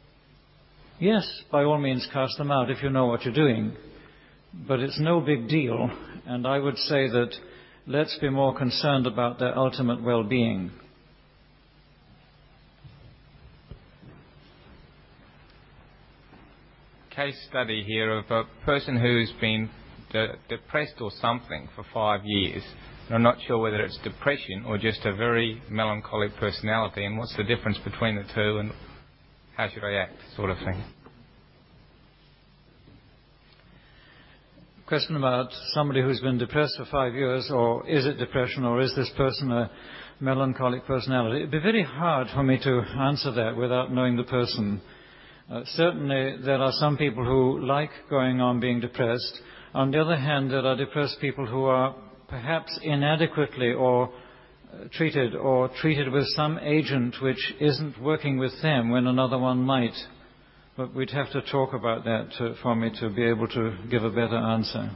yes, by all means cast them out if you know what you're doing, but it's no big deal, and I would say that let's be more concerned about their ultimate well-being. case study here of a person who's been de- depressed or something for five years. And I'm not sure whether it's depression or just a very melancholic personality, and what's the difference between the two and how should I act, sort of thing. Question about somebody who's been depressed for five years, or is it depression, or is this person a melancholic personality? It'd be very hard for me to answer that without knowing the person. Uh, certainly there are some people who like going on being depressed. On the other hand, there are depressed people who are perhaps inadequately or uh, treated or treated with some agent which isn't working with them when another one might. But we'd have to talk about that to, for me to be able to give a better answer.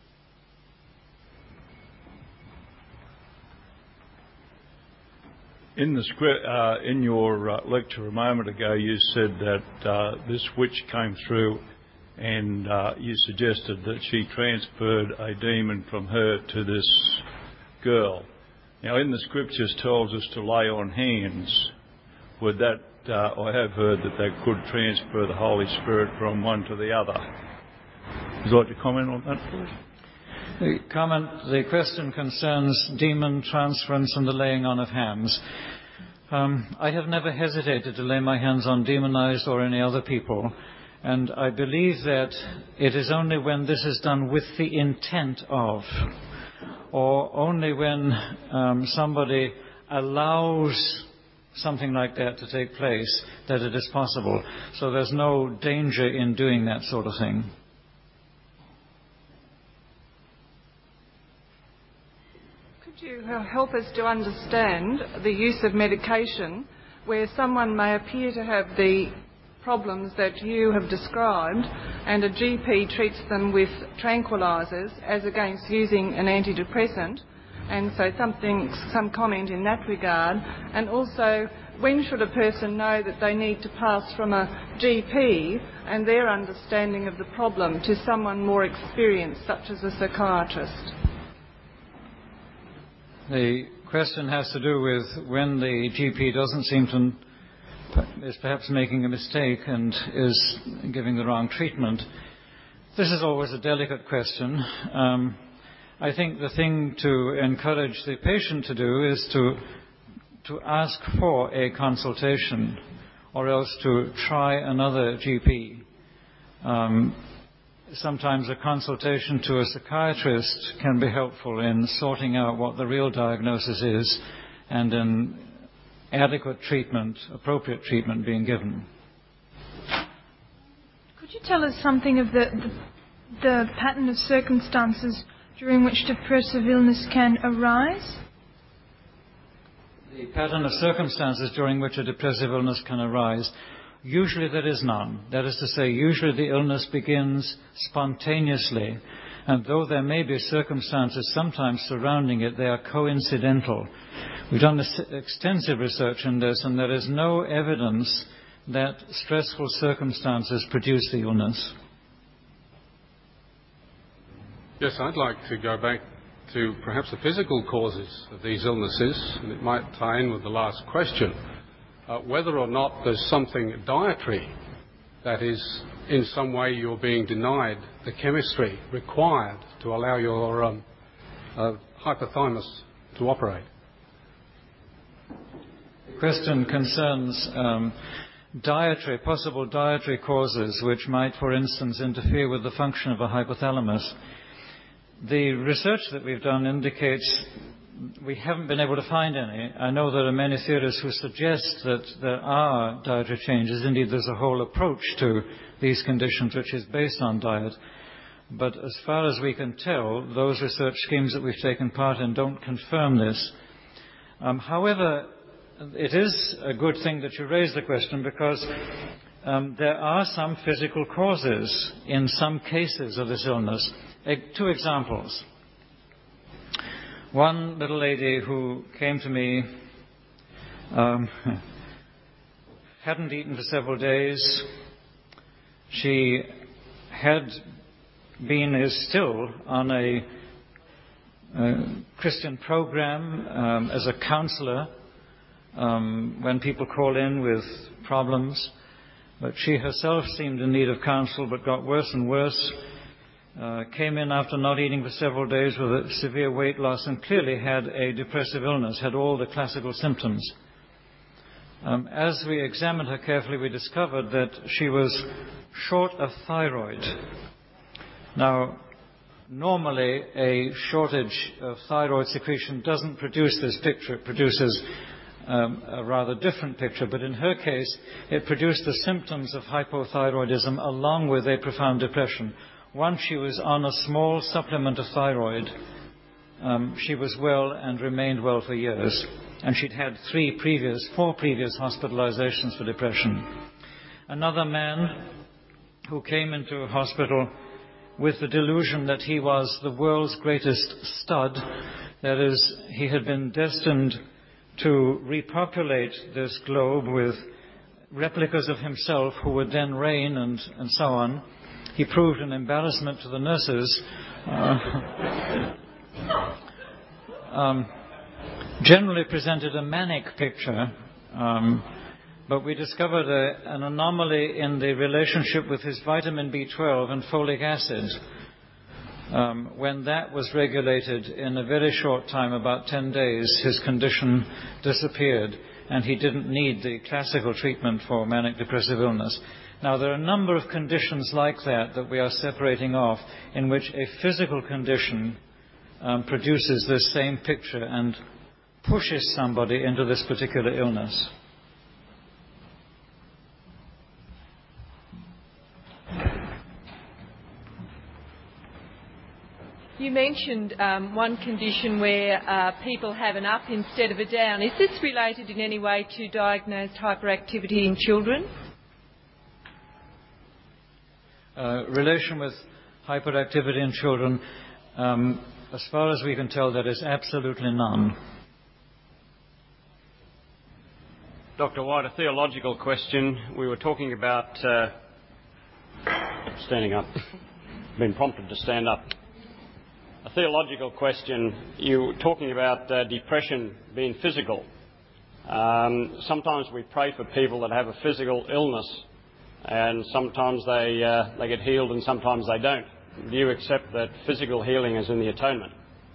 In the script, uh, in your uh, lecture a moment ago, you said that uh, this witch came through, and uh, you suggested that she transferred a demon from her to this girl. Now, in the scriptures, tells us to lay on hands. Would that Uh, I have heard that they could transfer the Holy Spirit from one to the other. Would you like to comment on that, please? The comment, the question concerns demon transference and the laying on of hands. Um, I have never hesitated to lay my hands on demonized or any other people, and I believe that it is only when this is done with the intent of, or only when um, somebody allows something like that to take place, that it is possible. So there's no danger in doing that sort of thing. Could you help us to understand the use of medication where someone may appear to have the problems that you have described and a G P treats them with tranquilizers as against using an antidepressant? And so something, some comment in that regard. And also, when should a person know that they need to pass from a G P and their understanding of the problem to someone more experienced, such as a psychiatrist? The question has to do with when the G P doesn't seem to, is perhaps making a mistake and is giving the wrong treatment. This is always a delicate question. Um, I think the thing to encourage the patient to do is to to ask for a consultation, or else to try another G P. Um, sometimes a consultation to a psychiatrist can be helpful in sorting out what the real diagnosis is and in adequate treatment, appropriate treatment being given. Could you tell us something of the, the, the pattern of circumstances during which depressive illness can arise? The pattern of circumstances during which a depressive illness can arise. Usually there is none. That is to say, usually the illness begins spontaneously, and though there may be circumstances sometimes surrounding it, they are coincidental. We've done extensive research in this, and there is no evidence that stressful circumstances produce the illness. Yes, I'd like to go back to perhaps the physical causes of these illnesses, and it might tie in with the last question. Uh, whether or not there's something dietary that is in some way you're being denied the chemistry required to allow your um, uh, hypothalamus to operate. The question concerns um, dietary, possible dietary causes which might, for instance, interfere with the function of a hypothalamus. The research that we've done indicates we haven't been able to find any. I know there are many theorists who suggest that there are dietary changes. Indeed, there's a whole approach to these conditions which is based on diet. But as far as we can tell, those research schemes that we've taken part in don't confirm this. Um, however, it is a good thing that you raise the question, because um, there are some physical causes in some cases of this illness. Uh, two examples. One little lady who came to me um, hadn't eaten for several days. She had been, is still on a, a Christian program um, as a counselor um, when people call in with problems. but she herself seemed in need of counsel but got worse and worse. Uh, came in after not eating for several days with a severe weight loss and clearly had a depressive illness, had all the classical symptoms. Um, as we examined her carefully, we discovered that she was short of thyroid. Now, normally a shortage of thyroid secretion doesn't produce this picture. It produces um, a rather different picture, but in her case, it produced the symptoms of hypothyroidism along with a profound depression. Once she was on a small supplement of thyroid, um, she was well and remained well for years. And she'd had three previous, four previous hospitalizations for depression. Another man who came into hospital with the delusion that he was the world's greatest stud, that is, he had been destined to repopulate this globe with replicas of himself who would then reign and, and so on. He proved an embarrassment to the nurses. Uh, um, generally presented a manic picture, um, but we discovered a, an anomaly in the relationship with his vitamin B twelve and folic acid. Um, when that was regulated in a very short time, about ten days, his condition disappeared and he didn't need the classical treatment for manic depressive illness. Now, there are a number of conditions like that that we are separating off in which a physical condition um, produces this same picture and pushes somebody into this particular illness. You mentioned um, one condition where uh, people have an up instead of a down. Is this related in any way to diagnosed hyperactivity in children? Uh, relation with hyperactivity in children, um, as far as we can tell, there is absolutely none. Doctor White, a theological question. We were talking about uh, standing up. Been prompted to stand up. A theological question. You were talking about uh, depression being physical. Um, sometimes we pray for people that have a physical illness, and sometimes they uh, they get healed, and sometimes they don't. Do you accept that physical healing is in the atonement?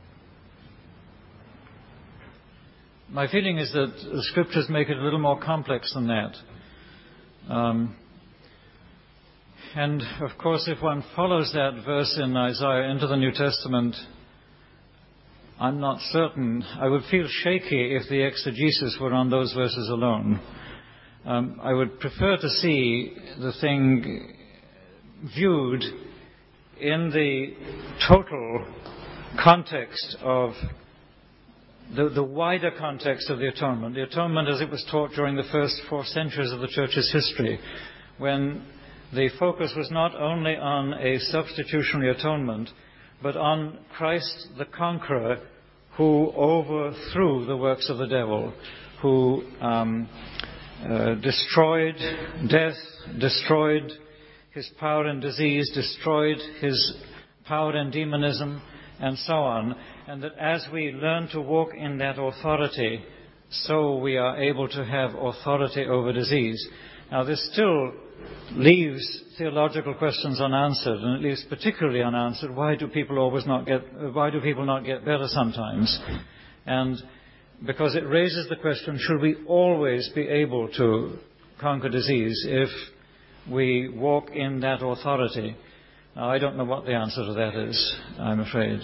My feeling is that the scriptures make it a little more complex than that. Um, and, of course, if one follows that verse in Isaiah into the New Testament, I'm not certain. I would feel shaky if the exegesis were on those verses alone. Um, I would prefer to see the thing viewed in the total context of The, the wider context of the atonement, the atonement as it was taught during the first four centuries of the Church's history, when the focus was not only on a substitutionary atonement, but on Christ the conqueror who overthrew the works of the devil, who um, uh, destroyed death, destroyed his power and disease, destroyed his power and demonism, and so on. And that as we learn to walk in that authority, so we are able to have authority over disease. Now, this still leaves theological questions unanswered, and it leaves particularly unanswered, why do people always not get, why do people not get better sometimes? And because it raises the question, should we always be able to conquer disease if we walk in that authority? Now, I don't know what the answer to that is, I'm afraid.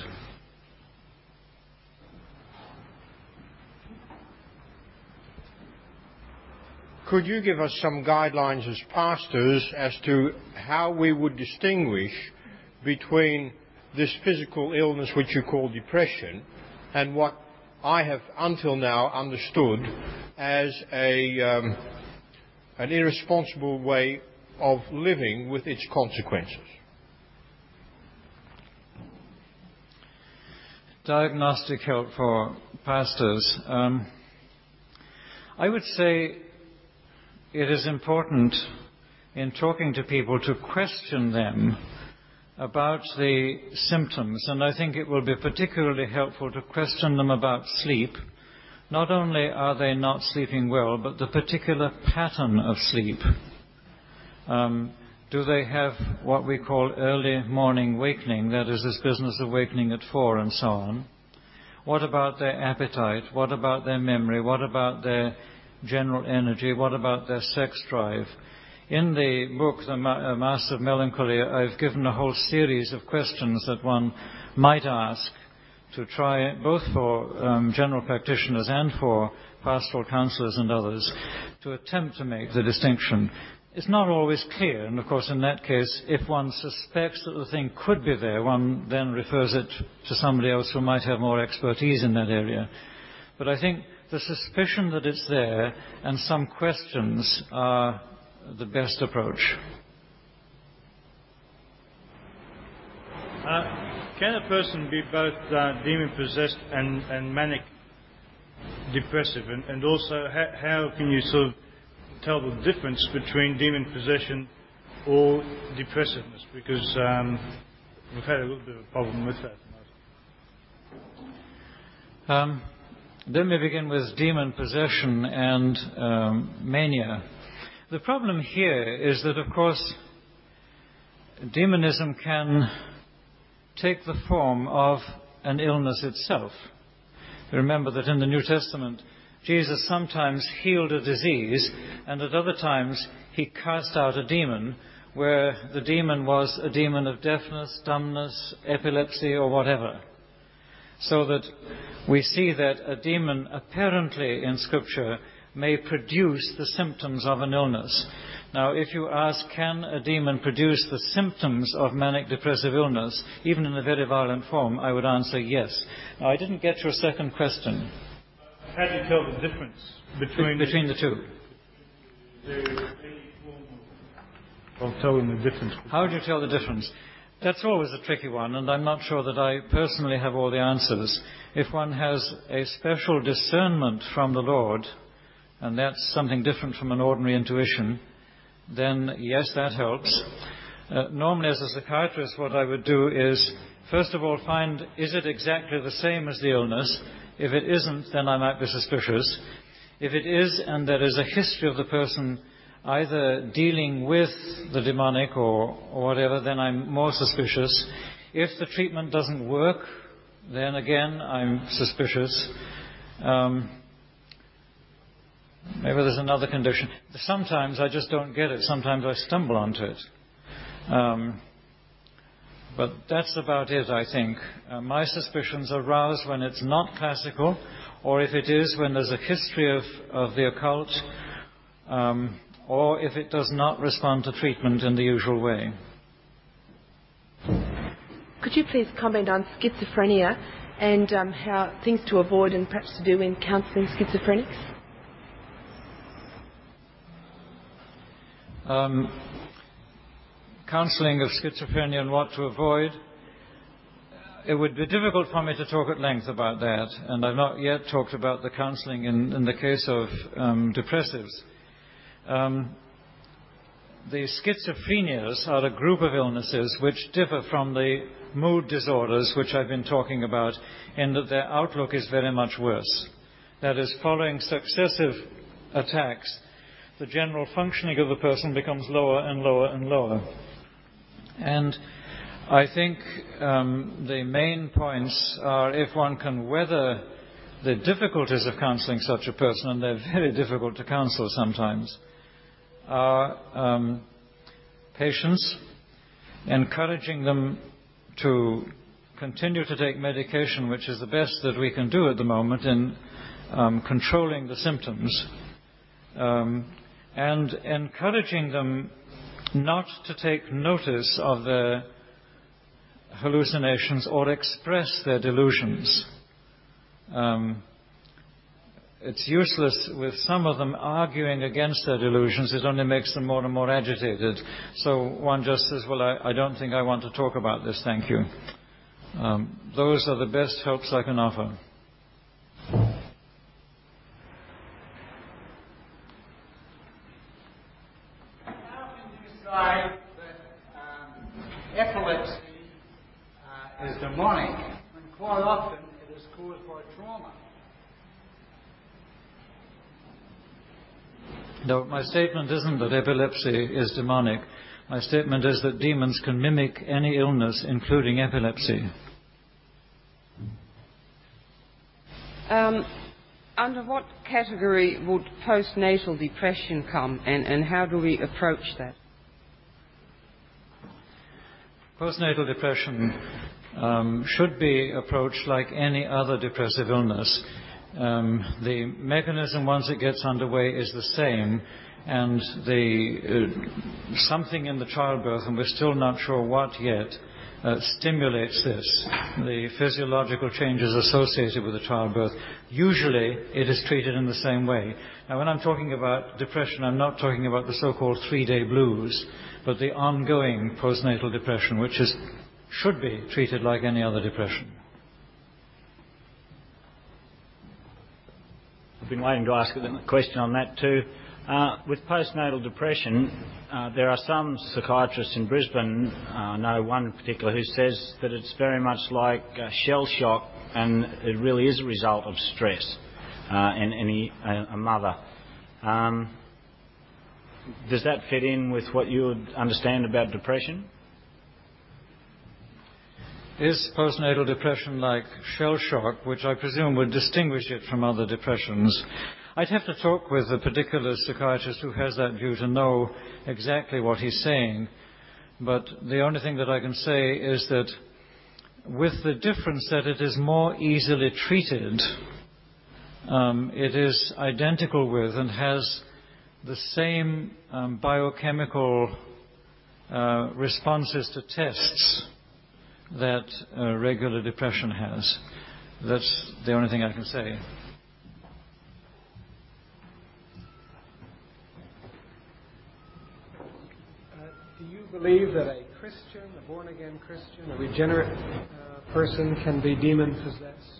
Could you give us some guidelines as pastors as to how we would distinguish between this physical illness which you call depression and what I have until now understood as a, um, an irresponsible way of living with its consequences? Diagnostic help for pastors. Um, I would say it is important in talking to people to question them about the symptoms, and I think it will be particularly helpful to question them about sleep. Not only are they not sleeping well, but the particular pattern of sleep. Um, do they have what we call early morning wakening, that is this business of wakening at four and so on? What about their appetite? What about their memory? What about their general energy? What about their sex drive? In the book, The Ma- uh, Master of Melancholy, I've given a whole series of questions that one might ask to try, both for um, general practitioners and for pastoral counsellors and others, to attempt to make the distinction. It's not always clear, and of course in that case, if one suspects that the thing could be there, one then refers it to somebody else who might have more expertise in that area. But I think the suspicion that it's there and some questions are the best approach. Uh, can a person be both uh, demon-possessed and, and manic depressive? And, and also, how, how can you sort of tell the difference between demon possession or depressiveness? Because um, we've had a little bit of a problem with that. Um, let me begin with demon possession and um, mania. The problem here is that, of course, demonism can take the form of an illness itself. Remember that in the New Testament, Jesus sometimes healed a disease, and at other times he cast out a demon, where the demon was a demon of deafness, dumbness, epilepsy, or whatever. So that we see that a demon apparently in Scripture may produce the symptoms of an illness. Now, if you ask, can a demon produce the symptoms of manic depressive illness, even in a very violent form, I would answer yes. Now, I didn't get your second question. How do you tell the difference between, Be- between the, the two? The, I'll tell them the difference. How do you tell the difference? That's always a tricky one, and I'm not sure that I personally have all the answers. If one has a special discernment from the Lord, and that's something different from an ordinary intuition, then yes, that helps. Uh, normally, as a psychiatrist, what I would do is, first of all, find, is it exactly the same as the illness? If it isn't, then I might be suspicious. If it is, and there is a history of the person either dealing with the demonic or, or whatever, then I'm more suspicious. If the treatment doesn't work, then again, I'm suspicious. Um, maybe there's another condition. Sometimes I just don't get it. Sometimes I stumble onto it. Um, But that's about it, I think. Uh, my suspicions are roused when it's not classical, or if it is, when there's a history of, of the occult, um, or if it does not respond to treatment in the usual way. Could you please comment on schizophrenia and um, how things to avoid and perhaps to do in counselling schizophrenics? Um, counselling of schizophrenia and what to avoid. It would be difficult for me to talk at length about that, and I've not yet talked about the counselling in, in the case of um, depressives. Um, the schizophrenias are a group of illnesses which differ from the mood disorders which I've been talking about, in that their outlook is very much worse. That is, following successive attacks, the general functioning of the person becomes lower and lower and lower. And I think um, the main points are, if one can weather the difficulties of counselling such a person, and they're very difficult to counsel sometimes, are um, patience, encouraging them to continue to take medication, which is the best that we can do at the moment in um, controlling the symptoms, um, and encouraging them not to take notice of their hallucinations or express their delusions. Um, it's useless with some of them arguing against their delusions. It only makes them more and more agitated. So one just says, well, I, I don't think I want to talk about this, thank you. Um, those are the best helps I can offer. How can you decide that um, epilepsy uh, is demonic when quite often it is caused by trauma? No, my statement isn't that epilepsy is demonic. My statement is that demons can mimic any illness, including epilepsy. Um, under what category would postnatal depression come, and, and how do we approach that? Postnatal depression um, should be approached like any other depressive illness. Um, the mechanism, once it gets underway, is the same, and the uh, something in the childbirth, and we're still not sure what yet, uh, stimulates this, the physiological changes associated with the childbirth. Usually it is treated in the same way. Now, when I'm talking about depression, I'm not talking about the so-called three-day blues, but the ongoing postnatal depression, which is, should be treated like any other depression. I've been waiting to ask a question on that too. Uh, with postnatal depression, uh, there are some psychiatrists in Brisbane, uh, I know one in particular, who says that it's very much like uh, shell shock, and it really is a result of stress uh, in any uh, a mother. Um, does that fit in with what you would understand about depression? Is postnatal depression like shell shock, which I presume would distinguish it from other depressions? I'd have to talk with a particular psychiatrist who has that view to know exactly what he's saying. But the only thing that I can say is that with the difference that it is more easily treated, um, it is identical with and has the same um, biochemical uh, responses to tests that uh, regular depression has. That's the only thing I can say. Uh, do you believe that a Christian, a born-again Christian, a regenerate uh, person can be demon-possessed?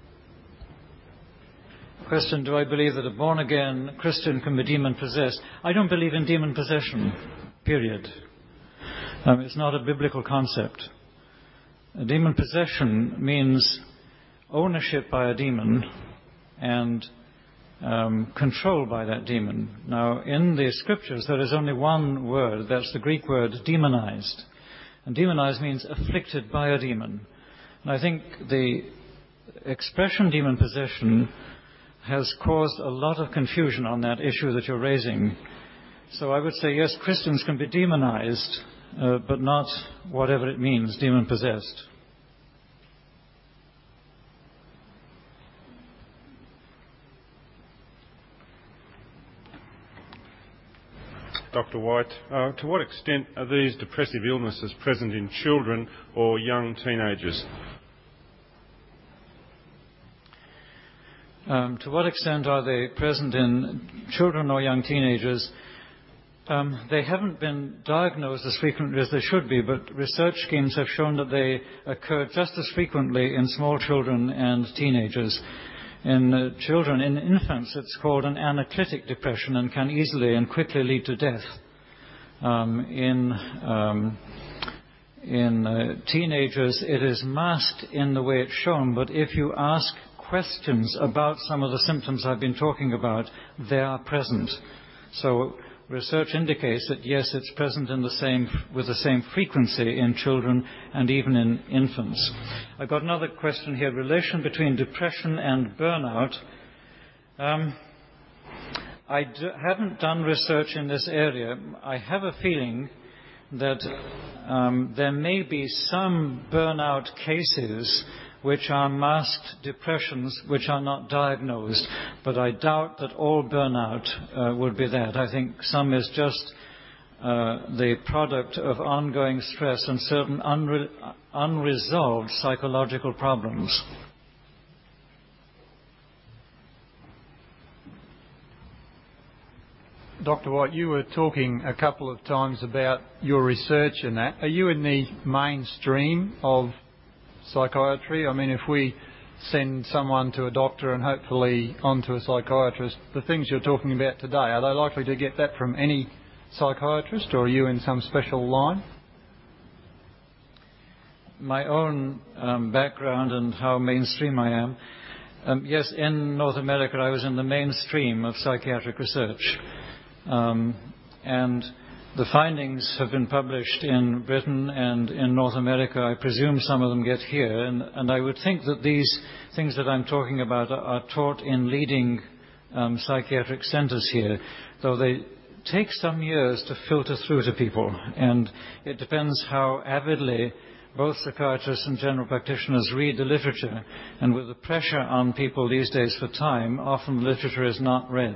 Question, do I believe that a born-again Christian can be demon-possessed? I don't believe in demon possession, period. Um, it's not a biblical concept. A demon possession means ownership by a demon and um, control by that demon. Now, in the scriptures, there is only one word. That's the Greek word demonized. And demonized means afflicted by a demon. And I think the expression demon possession has caused a lot of confusion on that issue that you're raising. So I would say, yes, Christians can be demonized, uh, but not whatever it means, demon-possessed. Doctor White, uh, to what extent are these depressive illnesses present in children or young teenagers? Um, to what extent are they present in children or young teenagers? Um, they haven't been diagnosed as frequently as they should be, but research schemes have shown that they occur just as frequently in small children and teenagers. In uh, children, in infants, it's called an anaclitic depression and can easily and quickly lead to death. Um, in um, in uh, teenagers, it is masked in the way it's shown, but if you ask questions about some of the symptoms I've been talking about, they are present. So research indicates that yes, it's present in the same, with the same frequency in children and even in infants. I've got another question here. Relation between depression and burnout. Um, I d- haven't done research in this area. I have a feeling that um, there may be some burnout cases which are masked depressions which are not diagnosed. But I doubt that all burnout uh, would be that. I think some is just uh, the product of ongoing stress and certain unre- unresolved psychological problems. Doctor White, you were talking a couple of times about your research and that. Are you in the mainstream of psychiatry? I mean, if we send someone to a doctor and hopefully on to a psychiatrist, the things you're talking about today, are they likely to get that from any psychiatrist, or are you in some special line? My own um, background and how mainstream I am. Um, yes, in North America I was in the mainstream of psychiatric research. Um, and the findings have been published in Britain and in North America. I presume some of them get here. And, and I would think that these things that I'm talking about are, are taught in leading um, psychiatric centres here, though they take some years to filter through to people. And it depends how avidly both psychiatrists and general practitioners read the literature. And with the pressure on people these days for time, often the literature is not read.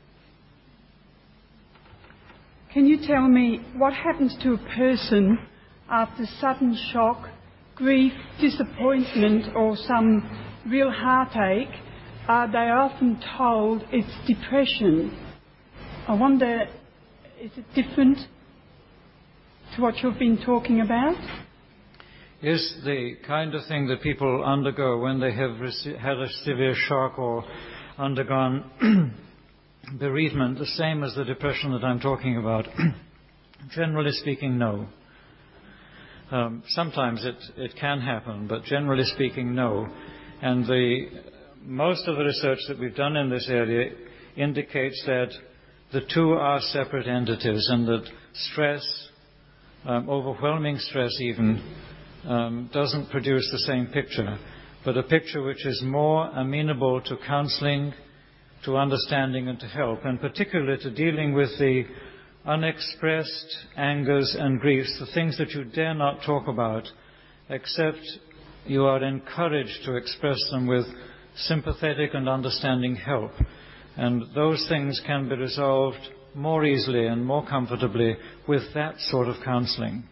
Can you tell me what happens to a person after sudden shock, grief, disappointment, or some real heartache? Uh, they are often told it's depression. I wonder, is it different to what you've been talking about? Is the kind of thing that people undergo when they have rece- had a severe shock or undergone bereavement the same as the depression that I'm talking about? Generally speaking, no. Um, sometimes it, it can happen, but generally speaking, no. And the most of the research that we've done in this area indicates that the two are separate entities, and that stress, um, overwhelming stress even, um, doesn't produce the same picture, but a picture which is more amenable to counselling, to understanding and to help, and particularly to dealing with the unexpressed angers and griefs, the things that you dare not talk about, except you are encouraged to express them with sympathetic and understanding help. And those things can be resolved more easily and more comfortably with that sort of counselling.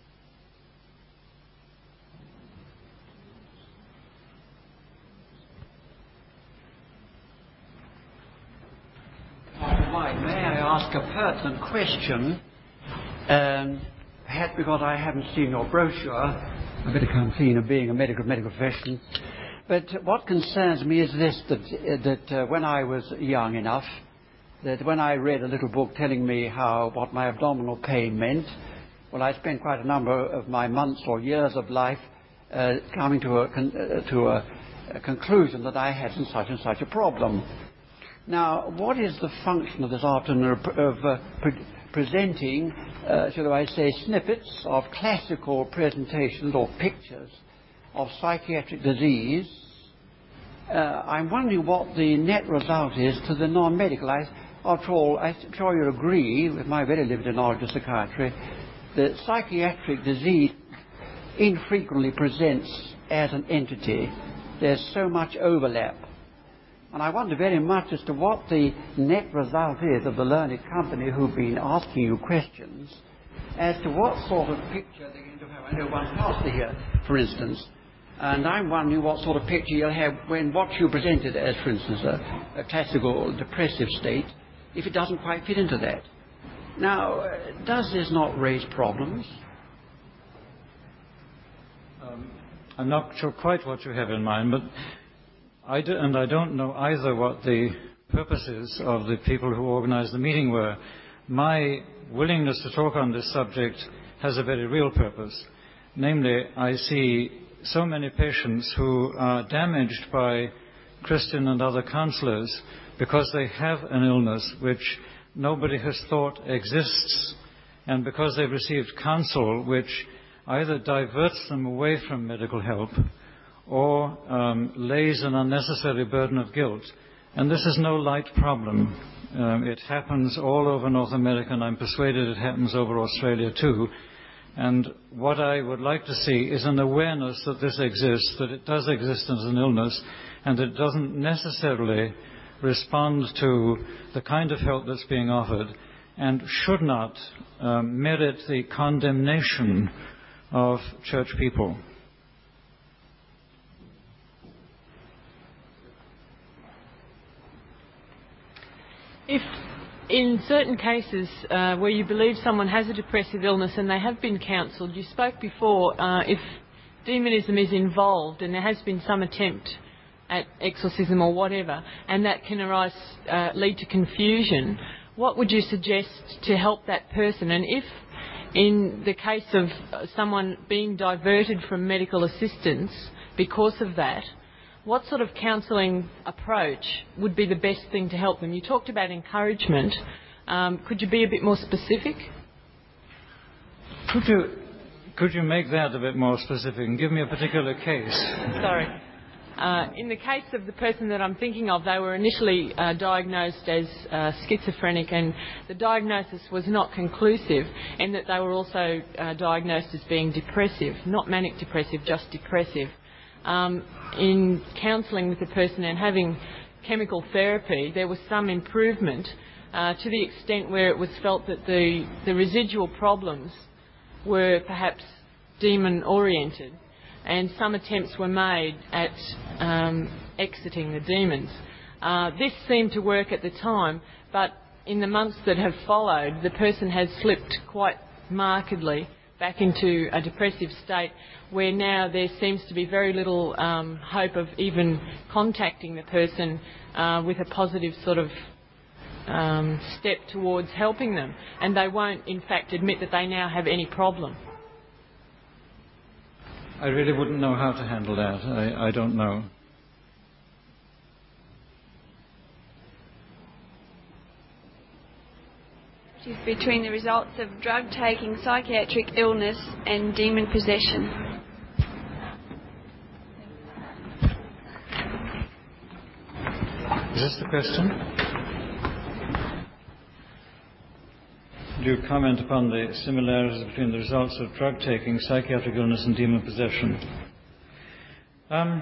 May I ask a pertinent question? Um, perhaps because I haven't seen your brochure, a bit of unclean of being a medical medical profession. But what concerns me is this: that that uh, when I was young enough, that when I read a little book telling me how what my abdominal pain meant, well, I spent quite a number of my months or years of life uh, coming to a con- uh, to a, a conclusion that I had such and such a problem. Now, what is the function of this afternoon of, of uh, pre- presenting, uh, shall I say, snippets of classical presentations or pictures of psychiatric disease? Uh, I'm wondering what the net result is to the non-medical. I, after all, I'm sure you agree with my very limited knowledge of psychiatry that psychiatric disease infrequently presents as an entity. There's so much overlap. And I wonder very much as to what the net result is of the learned company who've been asking you questions as to what sort of picture they're going to have. I know one pastor here, for instance, and I'm wondering what sort of picture you'll have when what you presented as, for instance, a, a classical depressive state, if it doesn't quite fit into that. Now, uh, does this not raise problems? Um, I'm not sure quite what you have in mind, but I do, and I don't know either what the purposes of the people who organized the meeting were. My willingness to talk on this subject has a very real purpose. Namely, I see so many patients who are damaged by Christian and other counselors because they have an illness which nobody has thought exists, and because they've received counsel which either diverts them away from medical help or um, lays an unnecessary burden of guilt. And this is no light problem. Um, it happens all over North America, and I'm persuaded it happens over Australia too. And what I would like to see is an awareness that this exists, that it does exist as an illness, and that it doesn't necessarily respond to the kind of help that's being offered, and should not um, merit the condemnation of church people. If in certain cases uh, where you believe someone has a depressive illness and they have been counselled, you spoke before, uh, if demonism is involved and there has been some attempt at exorcism or whatever, and that can arise, uh, lead to confusion, what would you suggest to help that person? And if in the case of someone being diverted from medical assistance because of that, what sort of counselling approach would be the best thing to help them? You talked about encouragement, Um, could you be a bit more specific? Could you, could you make that a bit more specific and give me a particular case? Sorry. Uh, in the case of the person that I'm thinking of, they were initially uh, diagnosed as uh, schizophrenic, and the diagnosis was not conclusive, and that they were also uh, diagnosed as being depressive, not manic depressive, just depressive. Um, in counselling with the person and having chemical therapy, there was some improvement uh, to the extent where it was felt that the, the residual problems were perhaps demon-oriented, and some attempts were made at um, exiting the demons. Uh, this seemed to work at the time, but in the months that have followed, the person has slipped quite markedly back into a depressive state, where now there seems to be very little um, hope of even contacting the person uh, with a positive sort of um, step towards helping them. And they won't, in fact, admit that they now have any problem. I really wouldn't know how to handle that. I, I don't know. Between the results of drug taking, psychiatric illness and demon possession. Is this the question? Do you comment upon the similarities between the results of drug taking, psychiatric illness and demon possession? Um,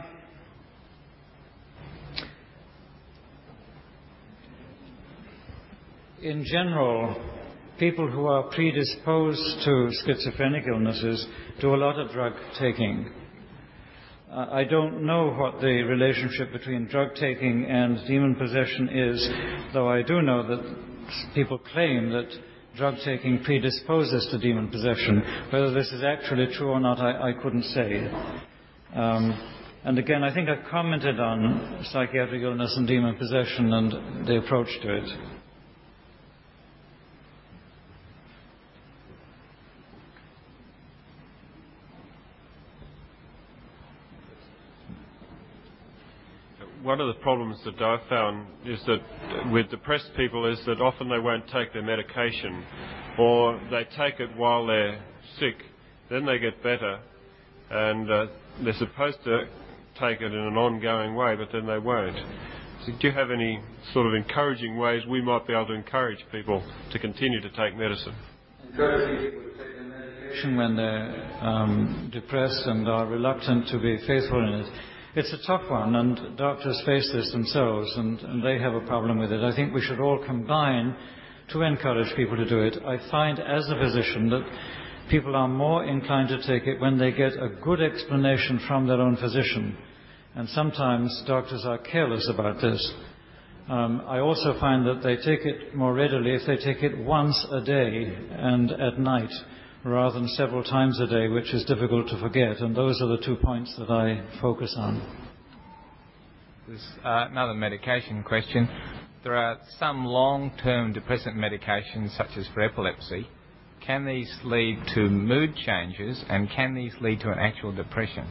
in general, people who are predisposed to schizophrenic illnesses do a lot of drug taking. Uh, I don't know what the relationship between drug taking and demon possession is, though I do know that people claim that drug taking predisposes to demon possession. Whether this is actually true or not, I, I couldn't say. Um, and again, I think I've commented on psychiatric illness and demon possession and the approach to it. One of the problems that I've found is that with depressed people is that often they won't take their medication, or they take it while they're sick, then they get better, and uh, they're supposed to take it in an ongoing way, but then they won't. So do you have any sort of encouraging ways we might be able to encourage people to continue to take medicine? Encourage people to take their medication when they're um, depressed and are reluctant to be faithful in it. It's a tough one, and doctors face this themselves, and, and they have a problem with it. I think we should all combine to encourage people to do it. I find as a physician that people are more inclined to take it when they get a good explanation from their own physician. And sometimes doctors are careless about this. Um, I also find that they take it more readily if they take it once a day and at night, rather than several times a day, which is difficult to forget. And those are the two points that I focus on. There's uh, another medication question. There are some long-term depressant medications, such as for epilepsy. Can these lead to mood changes, and can these lead to an actual depression?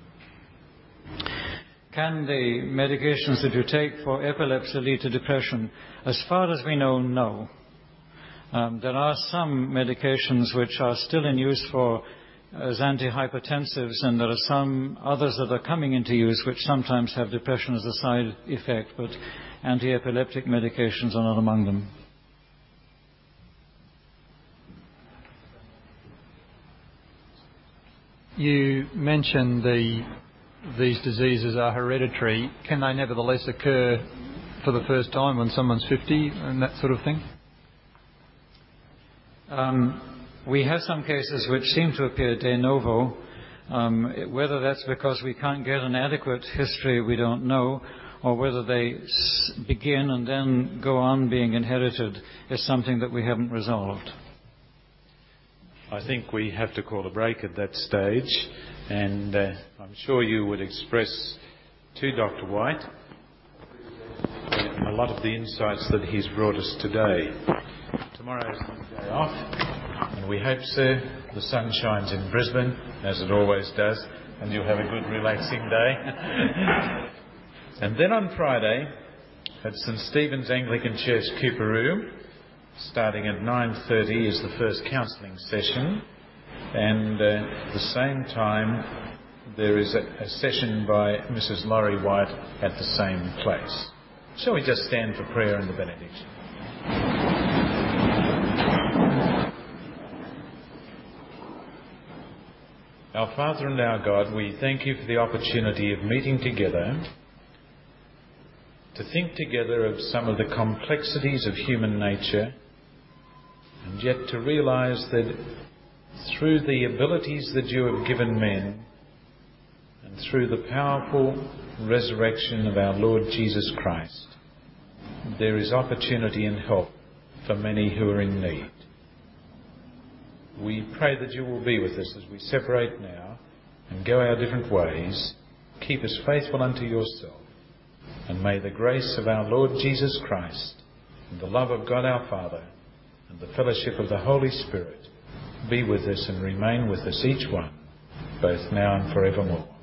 Can the medications that you take for epilepsy lead to depression? As far as we know, no. Um, there are some medications which are still in use for as antihypertensives, and there are some others that are coming into use which sometimes have depression as a side effect, but anti-epileptic medications are not among them. You mentioned the, these diseases are hereditary. Can they nevertheless occur for the first time when someone's fifty and that sort of thing? Um, we have some cases which seem to appear de novo. Um, whether that's because we can't get an adequate history, we don't know, or whether they s- begin and then go on being inherited is something that we haven't resolved. I think we have to call a break at that stage, and uh, I'm sure you would express to Doctor White a lot of the insights that he's brought us today. Tomorrow's the day off, and we hope, sir, the sun shines in Brisbane, as it always does, and you'll have a good relaxing day. And then on Friday, at St Stephen's Anglican Church, Coorparoo, Starting at nine thirty is the first counselling session, and uh, at the same time there is a, a session by Missus Laurie White at the same place. Shall we just stand for prayer and the benediction? Our Father and our God, we thank you for the opportunity of meeting together to think together of some of the complexities of human nature, and yet to realise that through the abilities that you have given men and through the powerful resurrection of our Lord Jesus Christ, there is opportunity and help for many who are in need. We pray that you will be with us as we separate now and go our different ways. Keep us faithful unto yourself, and may the grace of our Lord Jesus Christ and the love of God our Father and the fellowship of the Holy Spirit be with us and remain with us each one, both now and forevermore.